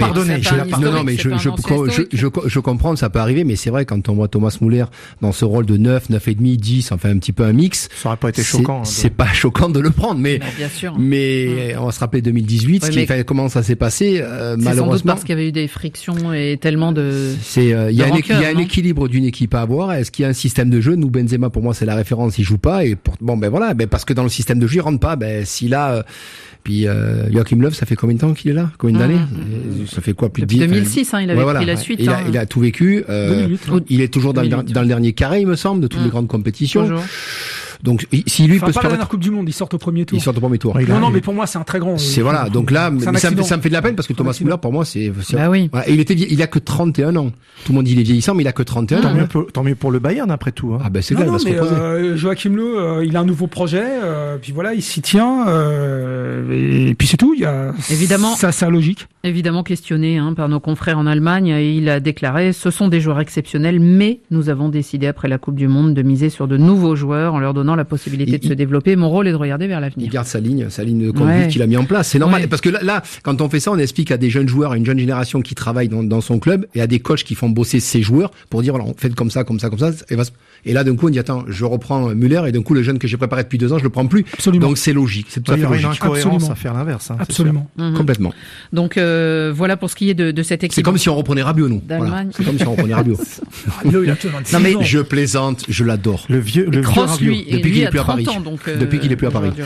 je comprends, ça peut arriver, mais c'est vrai, quand on voit Thomas Müller dans ce rôle de 9 et demi, 10, enfin un petit peu un mix. Ça aurait pas été choquant. C'est pas choquant de le prendre, mais, bien sûr. Mais on va se rappeler 2018, comment ça s'est passé, malheureusement. Sans doute parce qu'il y avait eu des frictions et tellement de. Il y a un équilibre d'une équipe à avoir. Est-ce qu'il y a un système de jeu? Nous, Benzema, pour moi, c'est la référence, il joue pas, et parce que dans le système de jeu, il rentre pas, s'il a, puis Joachim Löw, ça fait combien de temps qu'il est là? Combien d'années? Ça fait quoi? Plus de 10 2006, il avait pris la suite. Il a tout vécu. Il est toujours dans le dernier carré, il me semble, de toutes les grandes compétitions. Toujours. Donc, si lui peut se permettre. La Coupe du Monde, ils sortent au premier tour. Non, mais pour moi, c'est un très grand. C'est voilà. Donc là, ça me fait de la peine parce que Thomas Müller, pour moi, c'est. Ah oui. Il a que 31 ans. Tout le monde dit il est vieillissant, mais il a que 31 ans. Tant mieux pour le Bayern après tout. Hein. Ah ben c'est clair, il va se reposer. Joachim Löw, il a un nouveau projet. Puis voilà, il s'y tient. Et puis c'est tout. Il y a. Évidemment. Ça logique. Évidemment questionné par nos confrères en Allemagne, et il a déclaré: ce sont des joueurs exceptionnels, mais nous avons décidé après la Coupe du Monde de miser sur de nouveaux joueurs en leur donnant la possibilité de se développer. Mon rôle est de regarder vers l'avenir. Il garde sa ligne de conduite qu'il a mis en place. C'est normal, parce que là, quand on fait ça, on explique à des jeunes joueurs, à une jeune génération qui travaille dans son club, et à des coachs qui font bosser ses joueurs pour dire voilà, on fait comme ça. Et là, d'un coup, on dit attends, je reprends Müller, et d'un coup, le jeune que j'ai préparé depuis 2 ans, je le prends plus. Absolument. Donc c'est logique. C'est tout à fait logique. Il y aurait une incohérence à faire l'inverse. Absolument. Complètement. Donc voilà pour ce qui est de cette équipe. C'est comme si on reprenait Rabiot, nous. Voilà. C'est comme si on reprenait Rabiot. Rabiot, il a 26 ans. Je plaisante, je l'adore. Le vieux Kroos, Rabiot. Depuis qu'il est plus à Paris. Depuis qu'il est plus à Paris.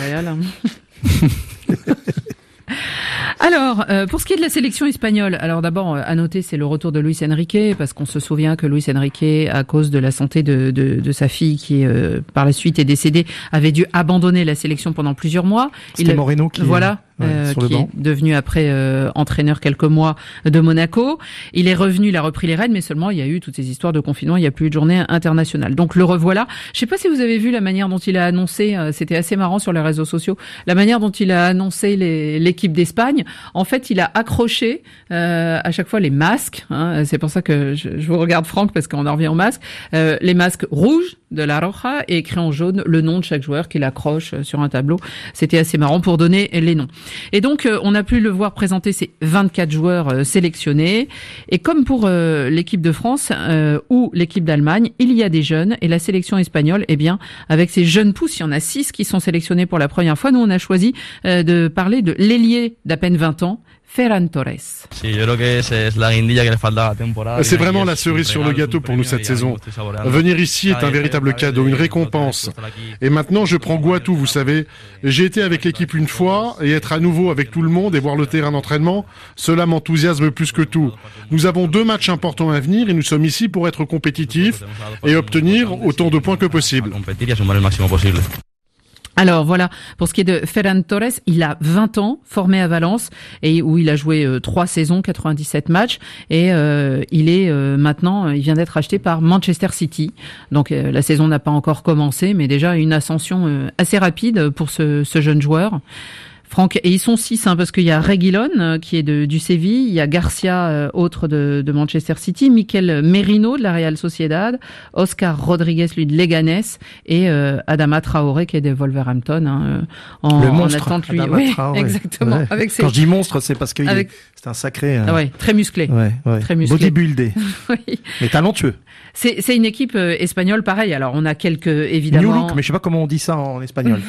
Alors, pour ce qui est de la sélection espagnole, alors d'abord, à noter, c'est le retour de Luis Enrique, parce qu'on se souvient que Luis Enrique, à cause de la santé de sa fille, qui par la suite est décédée, avait dû abandonner la sélection pendant plusieurs mois. C'était Moreno qui... Voilà. Qui est devenu après entraîneur quelques mois de Monaco. Il est revenu, il a repris les rênes, mais seulement il y a eu toutes ces histoires de confinement, il n'y a plus eu de journée internationale. Donc le revoilà. Je sais pas si vous avez vu la manière dont il a annoncé, c'était assez marrant sur les réseaux sociaux, la manière dont il a annoncé l'équipe d'Espagne. En fait, il a accroché à chaque fois les masques. C'est pour ça que je vous regarde Franck, parce qu'on en revient aux masques. Les masques rouges de la Roja et écrit en jaune le nom de chaque joueur qu'il accroche sur un tableau. C'était assez marrant pour donner les noms. Et donc, on a pu le voir présenter ces 24 joueurs sélectionnés. Et comme pour l'équipe de France ou l'équipe d'Allemagne, il y a des jeunes. Et la sélection espagnole, eh bien, avec ces jeunes pousses, il y en a 6 qui sont sélectionnés pour la première fois. Nous, on a choisi de parler de l'ailier d'à peine 20 ans, Ferran Torres. C'est vraiment la cerise sur le gâteau pour nous cette saison. Venir ici est un véritable cadeau, une récompense. Et maintenant, je prends goût à tout, vous savez. J'ai été avec l'équipe une fois, et être à nouveau avec tout le monde et voir le terrain d'entraînement, cela m'enthousiasme plus que tout. Nous avons 2 matchs importants à venir et nous sommes ici pour être compétitifs et obtenir autant de points que possible. Alors voilà, pour ce qui est de Ferran Torres, il a 20 ans, formé à Valence, et où il a joué 3 saisons, 97 matchs, et il est maintenant, il vient d'être acheté par Manchester City. Donc la saison n'a pas encore commencé, mais déjà une ascension assez rapide pour ce jeune joueur. Franck, et ils sont 6, parce qu'il y a Reguilón qui est du Séville, il y a Garcia, autre de Manchester City, Mikel Merino de la Real Sociedad, Oscar Rodriguez, lui de Leganés, et Adama Traoré qui est de Wolverhampton. Le monstre, en attente, lui. Adama Oui, Traoré. Exactement. Ouais. Avec Quand je dis monstre, c'est parce que c'est un sacré. Très musclé. Très musclé. Bodybuildé. Oui. Mais talentueux. C'est une équipe espagnole pareil. Alors on a quelques évidemment. New Look, mais je sais pas comment on dit ça en espagnol.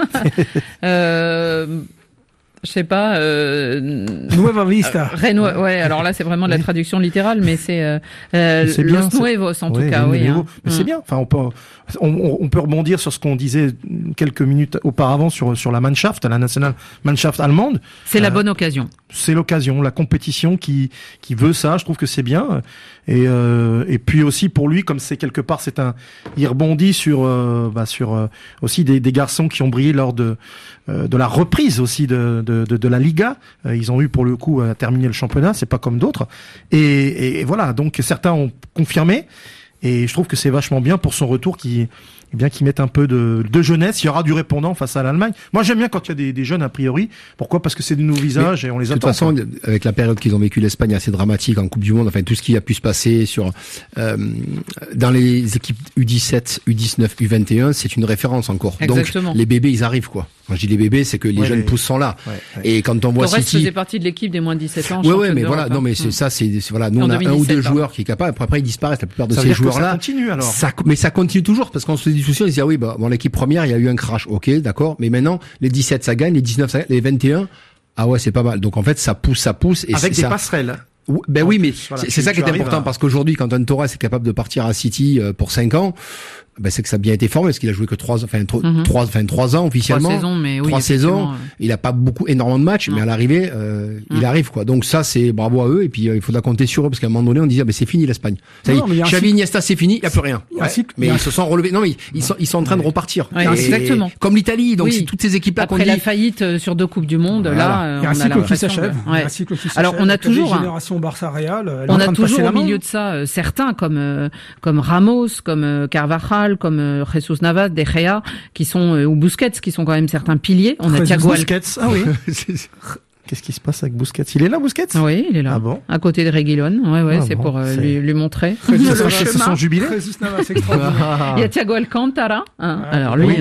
Je sais pas. Nueva Vista. Ouais, alors là c'est vraiment de la traduction littérale, mais c'est bien, Los Nuevos en tout cas, oui. Mais c'est bien. Enfin, on peut rebondir sur ce qu'on disait quelques minutes auparavant sur la Mannschaft, la nationale Mannschaft allemande. C'est la bonne occasion. C'est l'occasion, la compétition qui veut ça. Je trouve que c'est bien. Et puis aussi pour lui, comme c'est quelque part, il rebondit sur aussi des garçons qui ont brillé lors de la reprise aussi de la Liga. Ils ont eu pour le coup à terminer le championnat, c'est pas comme d'autres. Et voilà, donc certains ont confirmé. Et je trouve que c'est vachement bien pour son retour qui mettent un peu de jeunesse. Il y aura du répondant face à l'Allemagne. Moi, j'aime bien quand il y a des jeunes a priori. Pourquoi ? Parce que c'est de nouveaux visages et on les attend. De toute façon, avec la période qu'ils ont vécu l'Espagne assez dramatique en Coupe du Monde, enfin tout ce qui a pu se passer dans les équipes U17, U19, U21, c'est une référence encore. Exactement. Donc les bébés, ils arrivent quoi. Quand je dis les bébés, c'est que les jeunes pousses sont là. Et quand on voit Torres City, faisait partie de l'équipe des moins de 17 ans. Ouais, mais voilà, non, mais c'est ça, c'est voilà, nous on a 1 ou 2 joueurs qui est capable. Après ils disparaissent la plupart de ces joueurs-là. Ça continue alors. Mais ça continue toujours parce qu'on se dit discussion, ils disent oui, bon, l'équipe première, il y a eu un crash, ok, d'accord, mais maintenant les 17 ça gagne, les 19 ça gagne, les 21, ah ouais, c'est pas mal. Donc en fait, ça pousse et avec des passerelles. Oui, mais voilà, c'est ça qui est important parce qu'aujourd'hui, quand un Torres est capable de partir à City pour 5 ans. C'est que ça a bien été formé parce qu'il a joué que 3 ans officiellement. 3 saisons, mais oui. 3 saisons. Il a pas énormément de matchs, mais à l'arrivée, il arrive, quoi. Donc ça, c'est bravo à eux. Et puis, il faudra compter sur eux parce qu'à un moment donné, on disait, c'est fini l'Espagne. Ça y est, Xavi, Iniesta, c'est fini, il n'y a plus rien. Mais ils se sont relevés. Non, mais ils sont en train de repartir. Exactement. Comme l'Italie. Donc, c'est toutes ces équipes-là qu'on dit. Après la faillite sur 2 Coupes du Monde, là, il y a un cycle qui s'achève. Alors, on a toujours. Génération Barça-Real. On a toujours au milieu de ça certains comme Ramos, comme Carvajal, comme Jesus Navas, De Gea, qui sont ou Busquets, qui sont quand même certains piliers. On a Thiago Busquets. Ah oui. Qu'est-ce qui se passe avec Busquets ? Il est là, Busquets ? Oui, il est là. Ah bon ? À côté de Reguilón. C'est pour lui montrer. C'est son jubilé. Il y a Thiago Alcantara. Alors lui,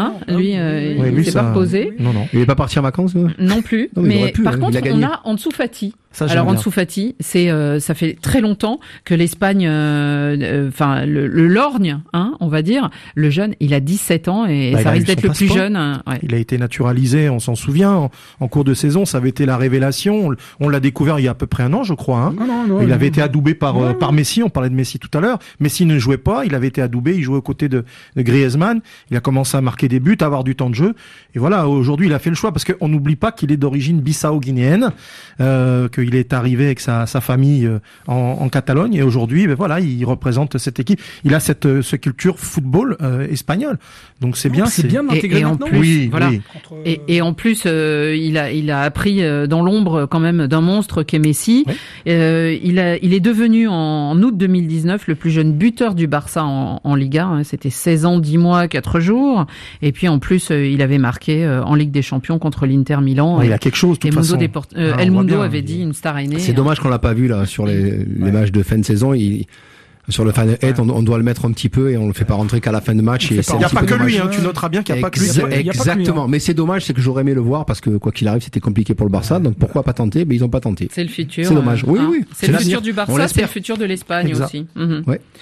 il s'est pas reposé. Non. Il n'est pas parti en vacances. Non plus. Mais par contre, on a Ansu Fati. Alors Ansu Fati, ça fait très longtemps que l'Espagne, le lorgne, on va dire, le jeune, il a 17 ans et ça risque d'être le plus jeune. Il a été naturalisé, on s'en souvient, en cours de saison, ça avait été la révélation. On l'a découvert il y a à peu près 1 an, je crois. Il avait été adoubé par Messi. On parlait de Messi tout à l'heure. Messi ne jouait pas, il avait été adoubé, il jouait aux côtés de Griezmann. Il a commencé à marquer des buts, à avoir du temps de jeu. Et voilà, aujourd'hui, il a fait le choix parce qu'on n'oublie pas qu'il est d'origine bissau-guinéenne, qu'il est arrivé avec sa famille en Catalogne et aujourd'hui, il représente cette équipe. Il a cette culture football espagnol. Donc c'est bien. C'est bien d'intégrer maintenant. En plus, et en plus, il a appris dans l'ombre quand même d'un monstre qu'est Messi. Oui. Il est devenu en août 2019 le plus jeune buteur du Barça en Liga. C'était 16 ans, 10 mois, 4 jours. Et puis en plus, il avait marqué en Ligue des Champions contre l'Inter Milan. Il y a quelque chose. De toute façon. El Mundo avait dit une star aînée. C'est dommage qu'on l'a pas vu là sur les matchs de fin de saison. Sur le fan head, on doit le mettre un petit peu et on le fait pas rentrer qu'à la fin de match. Il n'y a pas que lui, tu noteras bien qu'il n'y a pas que lui. Exactement. Mais c'est dommage, c'est que j'aurais aimé le voir parce que quoi qu'il arrive, c'était compliqué pour le Barça. Donc pourquoi pas tenter? Mais ils ont pas tenté. C'est le futur. C'est dommage. Oui. C'est le futur du Barça, c'est le futur de l'Espagne aussi. Ouais.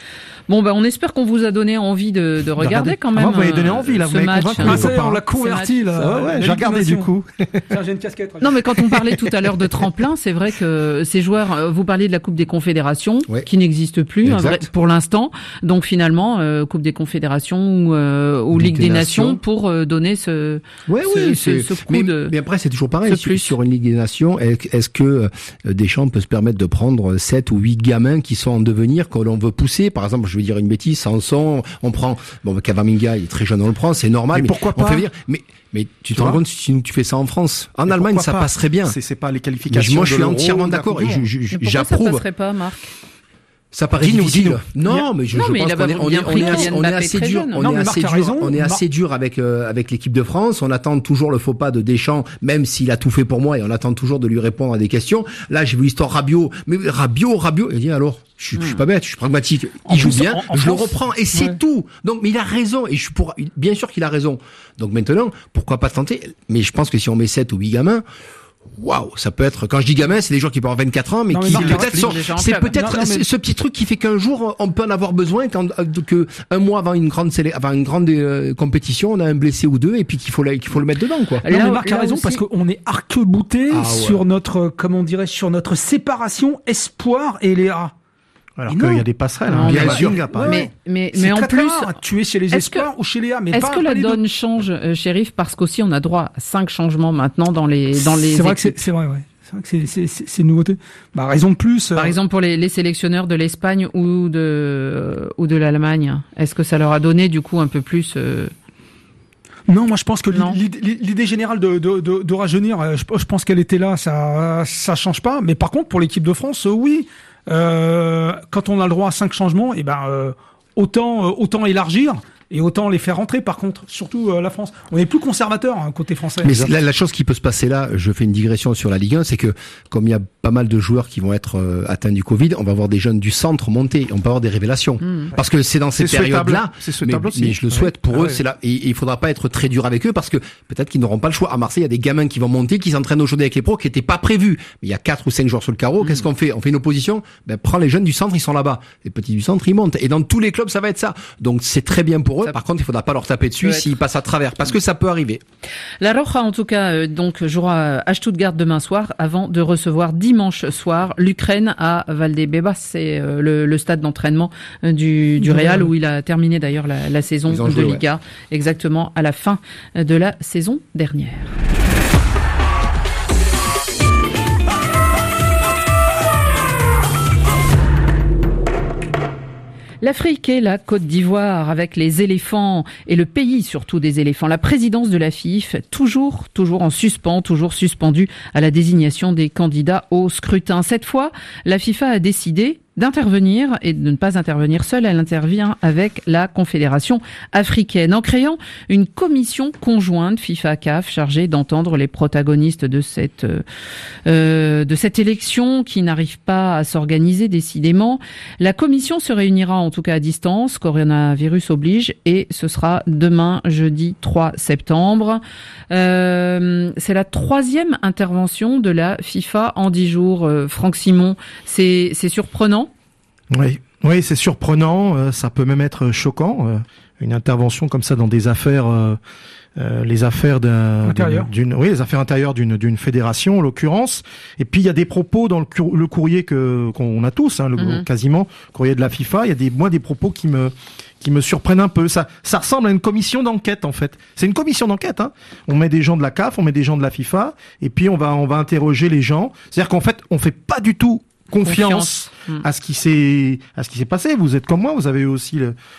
Bon, on espère qu'on vous a donné envie de regarder quand même. Vous m'avez donné envie, là. Vous m'avez convaincu. On l'a converti, là. Ouais, j'ai regardé du coup. J'ai une casquette. Non, mais quand on parlait tout à l'heure de tremplin, c'est vrai que ces joueurs, vous parliez de la Coupe des Confédérations, qui n'existe plus, pour l'instant. Donc finalement, Coupe des Confédérations ou Ligue des Nations pour donner ce coup de... Mais après, c'est toujours pareil. Sur une Ligue des Nations, est-ce que Deschamps peut se permettre de prendre 7 ou 8 gamins qui sont en devenir, que l'on veut pousser? Par exemple, je vais dire une bêtise, Sanson, on prend, Camavinga, il est très jeune, on le prend, c'est normal. Mais pourquoi pas? On fait venir, mais tu te rends compte si tu fais ça en France? En Allemagne, ça passerait bien. C'est pas les qualifications. Moi, je suis entièrement d'accord et j'approuve. Ça passerait pas, Marc? Ça paraît difficile. Non, mais je pense qu'on est assez dur. On est assez dur avec l'équipe de France. On attend toujours le faux pas de Deschamps, même s'il a tout fait pour moi, et on attend toujours de lui répondre à des questions. Là, j'ai vu l'histoire Rabiot. Mais Rabiot. Il dit alors, je suis pas bête, je suis pragmatique. Il joue bien, je le reprends et c'est tout. Donc, mais il a raison et bien sûr qu'il a raison. Donc maintenant, pourquoi pas tenter? Mais je pense que si on met 7 ou 8 gamins, waouh, ça peut être, quand je dis gamin, c'est des joueurs qui peuvent avoir 24 ans, mais qui peut-être sont, c'est peut-être ce petit truc qui fait qu'un jour, on peut en avoir besoin, que un mois avant une grande compétition, on a un blessé ou deux, et puis qu'il faut le mettre dedans, quoi. Là, mais Marc a raison, parce qu'on est arc-bouté sur notre séparation espoir et Léa. Alors qu'il y a des passerelles, bien sûr. Mais en plus, tu es chez les espoirs ou chez Léa, mais est-ce que la donne change, Chérif, parce qu'aussi on a droit à 5 changements maintenant dans les C'est vrai que c'est vrai, ouais. C'est vrai que c'est une nouveauté. Raison de plus. Par exemple, pour les sélectionneurs de l'Espagne ou de l'Allemagne, est-ce que ça leur a donné du coup un peu plus Non, moi je pense que l'idée générale de rajeunir, je pense qu'elle était là, ça change pas. Mais par contre, pour l'équipe de France, oui. Quand on a le droit à 5 changements, autant élargir et autant les faire rentrer. Par contre, surtout la France, on est plus conservateur côté français. Mais la chose qui peut se passer là, je fais une digression sur la Ligue 1, c'est que comme il y a pas mal de joueurs qui vont être atteints du Covid, on va avoir des jeunes du centre monter, on peut avoir des révélations. Parce que c'est dans cette période-là, mais je le souhaite pour eux, c'est là, et il faudra pas être très dur avec eux parce que peut-être qu'ils n'auront pas le choix. À Marseille, il y a des gamins qui vont monter, qui s'entraînent aujourd'hui avec les pros, qui n'étaient pas prévus. Mais il y a 4 ou 5 joueurs sur le carreau. Qu'est-ce qu'on fait? On fait une opposition. Prends les jeunes du centre, ils sont là-bas. Les petits du centre, ils montent. Et dans tous les clubs, ça va être ça. Donc c'est très bien pour eux. Par contre, il faudra pas leur taper dessus s'ils passent à travers, parce que ça peut arriver. La Roja, en tout cas, jouera à Stuttgart demain soir, avant de recevoir dimanche soir l'Ukraine à Valdebebas. C'est le stade d'entraînement du Real, où il a terminé d'ailleurs la saison de Liga, exactement à la fin de la saison dernière. L'Afrique et la Côte d'Ivoire avec les éléphants et le pays surtout des éléphants. La présidence de la FIF toujours en suspens, toujours suspendue à la désignation des candidats au scrutin. Cette fois, la FIFA a décidé d'intervenir et de ne pas intervenir seule. Elle intervient avec la Confédération africaine en créant une commission conjointe FIFA-CAF chargée d'entendre les protagonistes de cette élection qui n'arrive pas à s'organiser décidément. La commission se réunira en tout cas à distance, coronavirus oblige, et ce sera demain, jeudi 3 septembre. C'est la 3e intervention de la FIFA en 10 jours. Franck Simon, c'est surprenant? Oui, c'est surprenant. Ça peut même être choquant. Une intervention comme ça dans des affaires, les affaires les affaires intérieures d'une fédération en l'occurrence. Et puis il y a des propos dans le courrier qu'on a tous, quasiment courrier de la FIFA. Il y a des propos qui me surprennent un peu. Ça ressemble à une commission d'enquête en fait. C'est une commission d'enquête. On met des gens de la CAF, on met des gens de la FIFA, et puis on va interroger les gens. C'est-à-dire qu'en fait, on fait pas du tout confiance à ce qui s'est passé. Vous êtes comme moi, vous avez aussi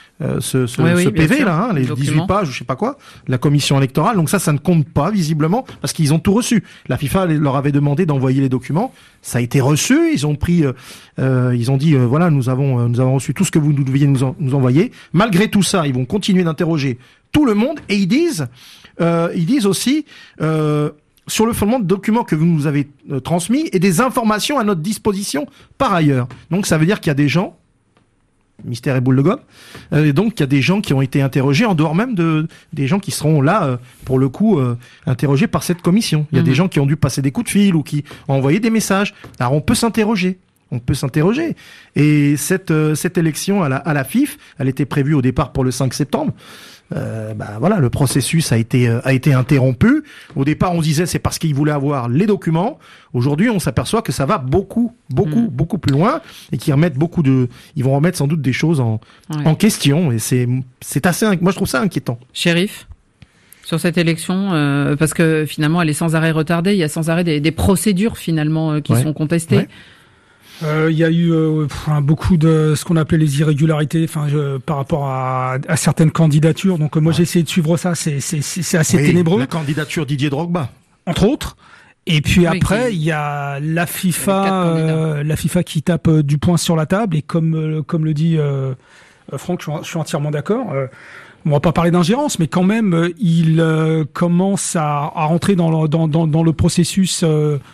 ce PV là, les 18 pages ou je sais pas quoi, la commission électorale. Donc ça ne compte pas visiblement parce qu'ils ont tout reçu. La FIFA leur avait demandé d'envoyer les documents, ça a été reçu. Ils ont pris, ils ont dit voilà, nous avons reçu tout ce que vous deviez nous envoyer. Malgré tout ça, ils vont continuer d'interroger tout le monde et ils disent aussi. Sur le fondement de documents que vous nous avez transmis et des informations à notre disposition par ailleurs. Donc ça veut dire qu'il y a des gens, mystère et boule de gomme, et donc il y a des gens qui ont été interrogés en dehors même des gens qui seront là, pour le coup, interrogés par cette commission. Il y a des gens qui ont dû passer des coups de fil ou qui ont envoyé des messages. Alors on peut s'interroger. On peut s'interroger. Et cette élection à la FIF, elle était prévue au départ pour le 5 septembre. Voilà, le processus a été interrompu. Au départ, on disait c'est parce qu'ils voulaient avoir les documents. Aujourd'hui, on s'aperçoit que ça va beaucoup plus loin et qu'ils ils vont remettre sans doute des choses en question. Et c'est assez, moi je trouve ça inquiétant. Shérif, sur cette élection, parce que finalement elle est sans arrêt retardée. Il y a sans arrêt des procédures finalement qui sont contestées. Ouais. Il y a eu beaucoup de ce qu'on appelait les irrégularités, par rapport à certaines candidatures. Donc moi j'ai essayé de suivre ça. C'est assez ténébreux. La candidature Didier Drogba, entre autres. Et puis après, il y a la FIFA qui tape du poing sur la table. Et comme le dit Franck, je suis entièrement d'accord. On va pas parler d'ingérence, mais quand même, il commence à rentrer dans le processus.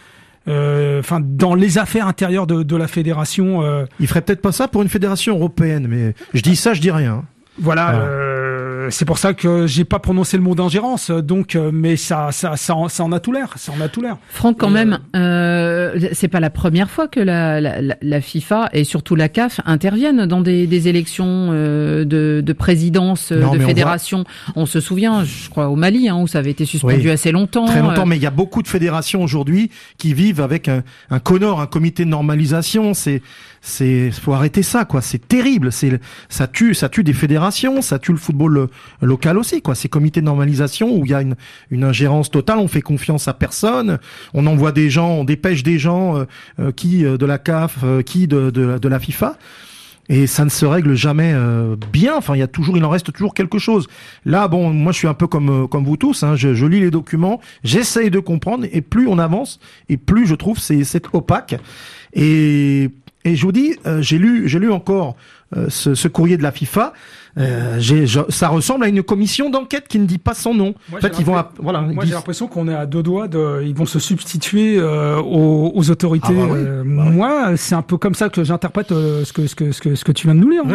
Dans les affaires intérieures de la fédération. Il ferait peut-être pas ça pour une fédération européenne, mais je dis ça, je dis rien. Voilà. C'est pour ça que j'ai pas prononcé le mot d'ingérence. Donc, mais ça en a tout l'air. Ça en a tout l'air. Franck, quand même, c'est pas la première fois que la FIFA et surtout la CAF interviennent dans des élections de présidence de fédération. On se souvient, je crois, au Mali, où ça avait été suspendu assez longtemps. Très longtemps, mais il y a beaucoup de fédérations aujourd'hui qui vivent avec un CONOR, un comité de normalisation. Faut arrêter ça, quoi. C'est terrible. Ça tue des fédérations, ça tue le football local aussi, quoi. Ces comités de normalisation où il y a une ingérence totale, on fait confiance à personne, on envoie des gens, on dépêche des gens qui de la CAF, qui de la FIFA. Et ça ne se règle jamais bien. Enfin, il en reste toujours quelque chose. Là, moi, je suis un peu comme vous tous. Je lis les documents, j'essaye de comprendre, et plus on avance, et plus je trouve c'est opaque. Et je vous dis, j'ai lu encore ce courrier de la FIFA. Ça ressemble à une commission d'enquête qui ne dit pas son nom. Moi, j'ai l'impression qu'on est à deux doigts ils vont se substituer aux autorités. Moi, c'est un peu comme ça que j'interprète ce que tu viens de nous lire.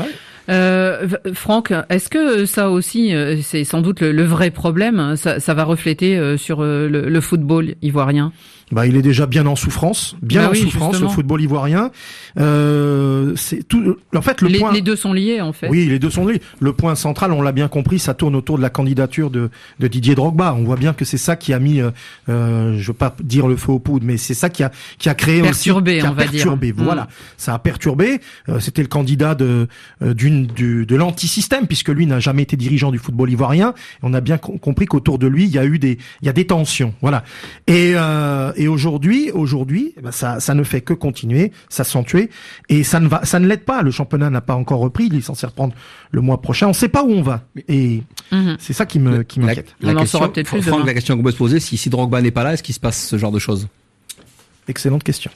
Ouais. Franck, est-ce que ça aussi, c'est sans doute le vrai problème, ça va refléter sur le football ivoirien? Il est déjà bien en souffrance, justement. Le football ivoirien. C'est tout. En fait, les deux sont liés, en fait. Oui, les deux sont liés. Le point central, on l'a bien compris, ça tourne autour de la candidature de Didier Drogba. On voit bien que c'est ça qui a mis, je veux pas dire le feu aux poudres, mais c'est ça qui a créé perturbé, on va dire. Voilà, ça a perturbé. C'était le candidat de l'anti-système, puisque lui n'a jamais été dirigeant du football ivoirien. On a bien compris qu'autour de lui, il y a des tensions. Voilà. Et aujourd'hui, ça ne fait que continuer, s'accentuer, et ça ne l'aide pas. Le championnat n'a pas encore repris, il est censé reprendre le mois prochain. On ne sait pas où on va, et c'est ça qui m'inquiète. On en saura peut-être plus demain. La question qu'on peut se poser, si Drogba n'est pas là, est-ce qu'il se passe ce genre de choses? Excellente question.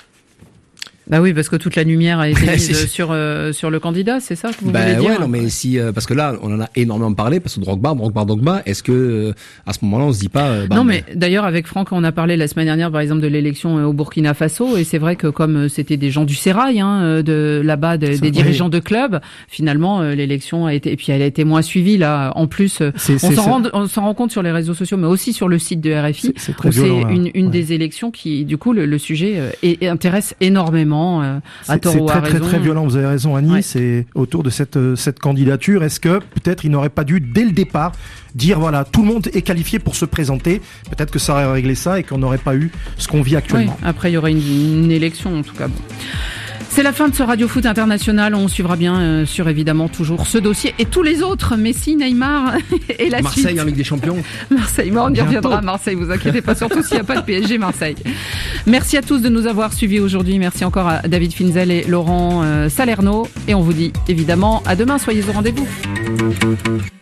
Bah oui, parce que toute la lumière a été mise sur le candidat, c'est ça que vous voulez dire? Ouais, non, mais si parce que là, on en a énormément parlé parce que Drogba, est-ce que à ce moment-là, on se dit pas non, mais d'ailleurs avec Franck, on a parlé la semaine dernière, par exemple, de l'élection au Burkina Faso, et c'est vrai que comme c'était des gens du Sérail, de là-bas, des dirigeants de clubs, finalement, l'élection a été, et puis elle a été moins suivie là. En plus, on s'en rend compte sur les réseaux sociaux, mais aussi sur le site de RFI. C'est très violent, une des élections qui, du coup, le sujet intéresse énormément. À tort ou à raison. C'est très violent, vous avez raison Annie, c'est autour de cette candidature. Est-ce que peut-être il n'aurait pas dû dès le départ dire voilà, tout le monde est qualifié pour se présenter, peut-être que ça aurait réglé ça et qu'on n'aurait pas eu ce qu'on vit actuellement. Après il y aurait une élection en tout cas. C'est la fin de ce Radio Foot International. On suivra bien sur évidemment toujours ce dossier et tous les autres. Messi, Neymar et la Marseille suite. en Ligue des Champions. Marseille, on y reviendra. Marseille, vous inquiétez pas, surtout s'il n'y a pas de PSG Marseille. Merci à tous de nous avoir suivis aujourd'hui. Merci encore à David Finzel et Laurent Salerno. Et on vous dit évidemment à demain. Soyez au rendez-vous.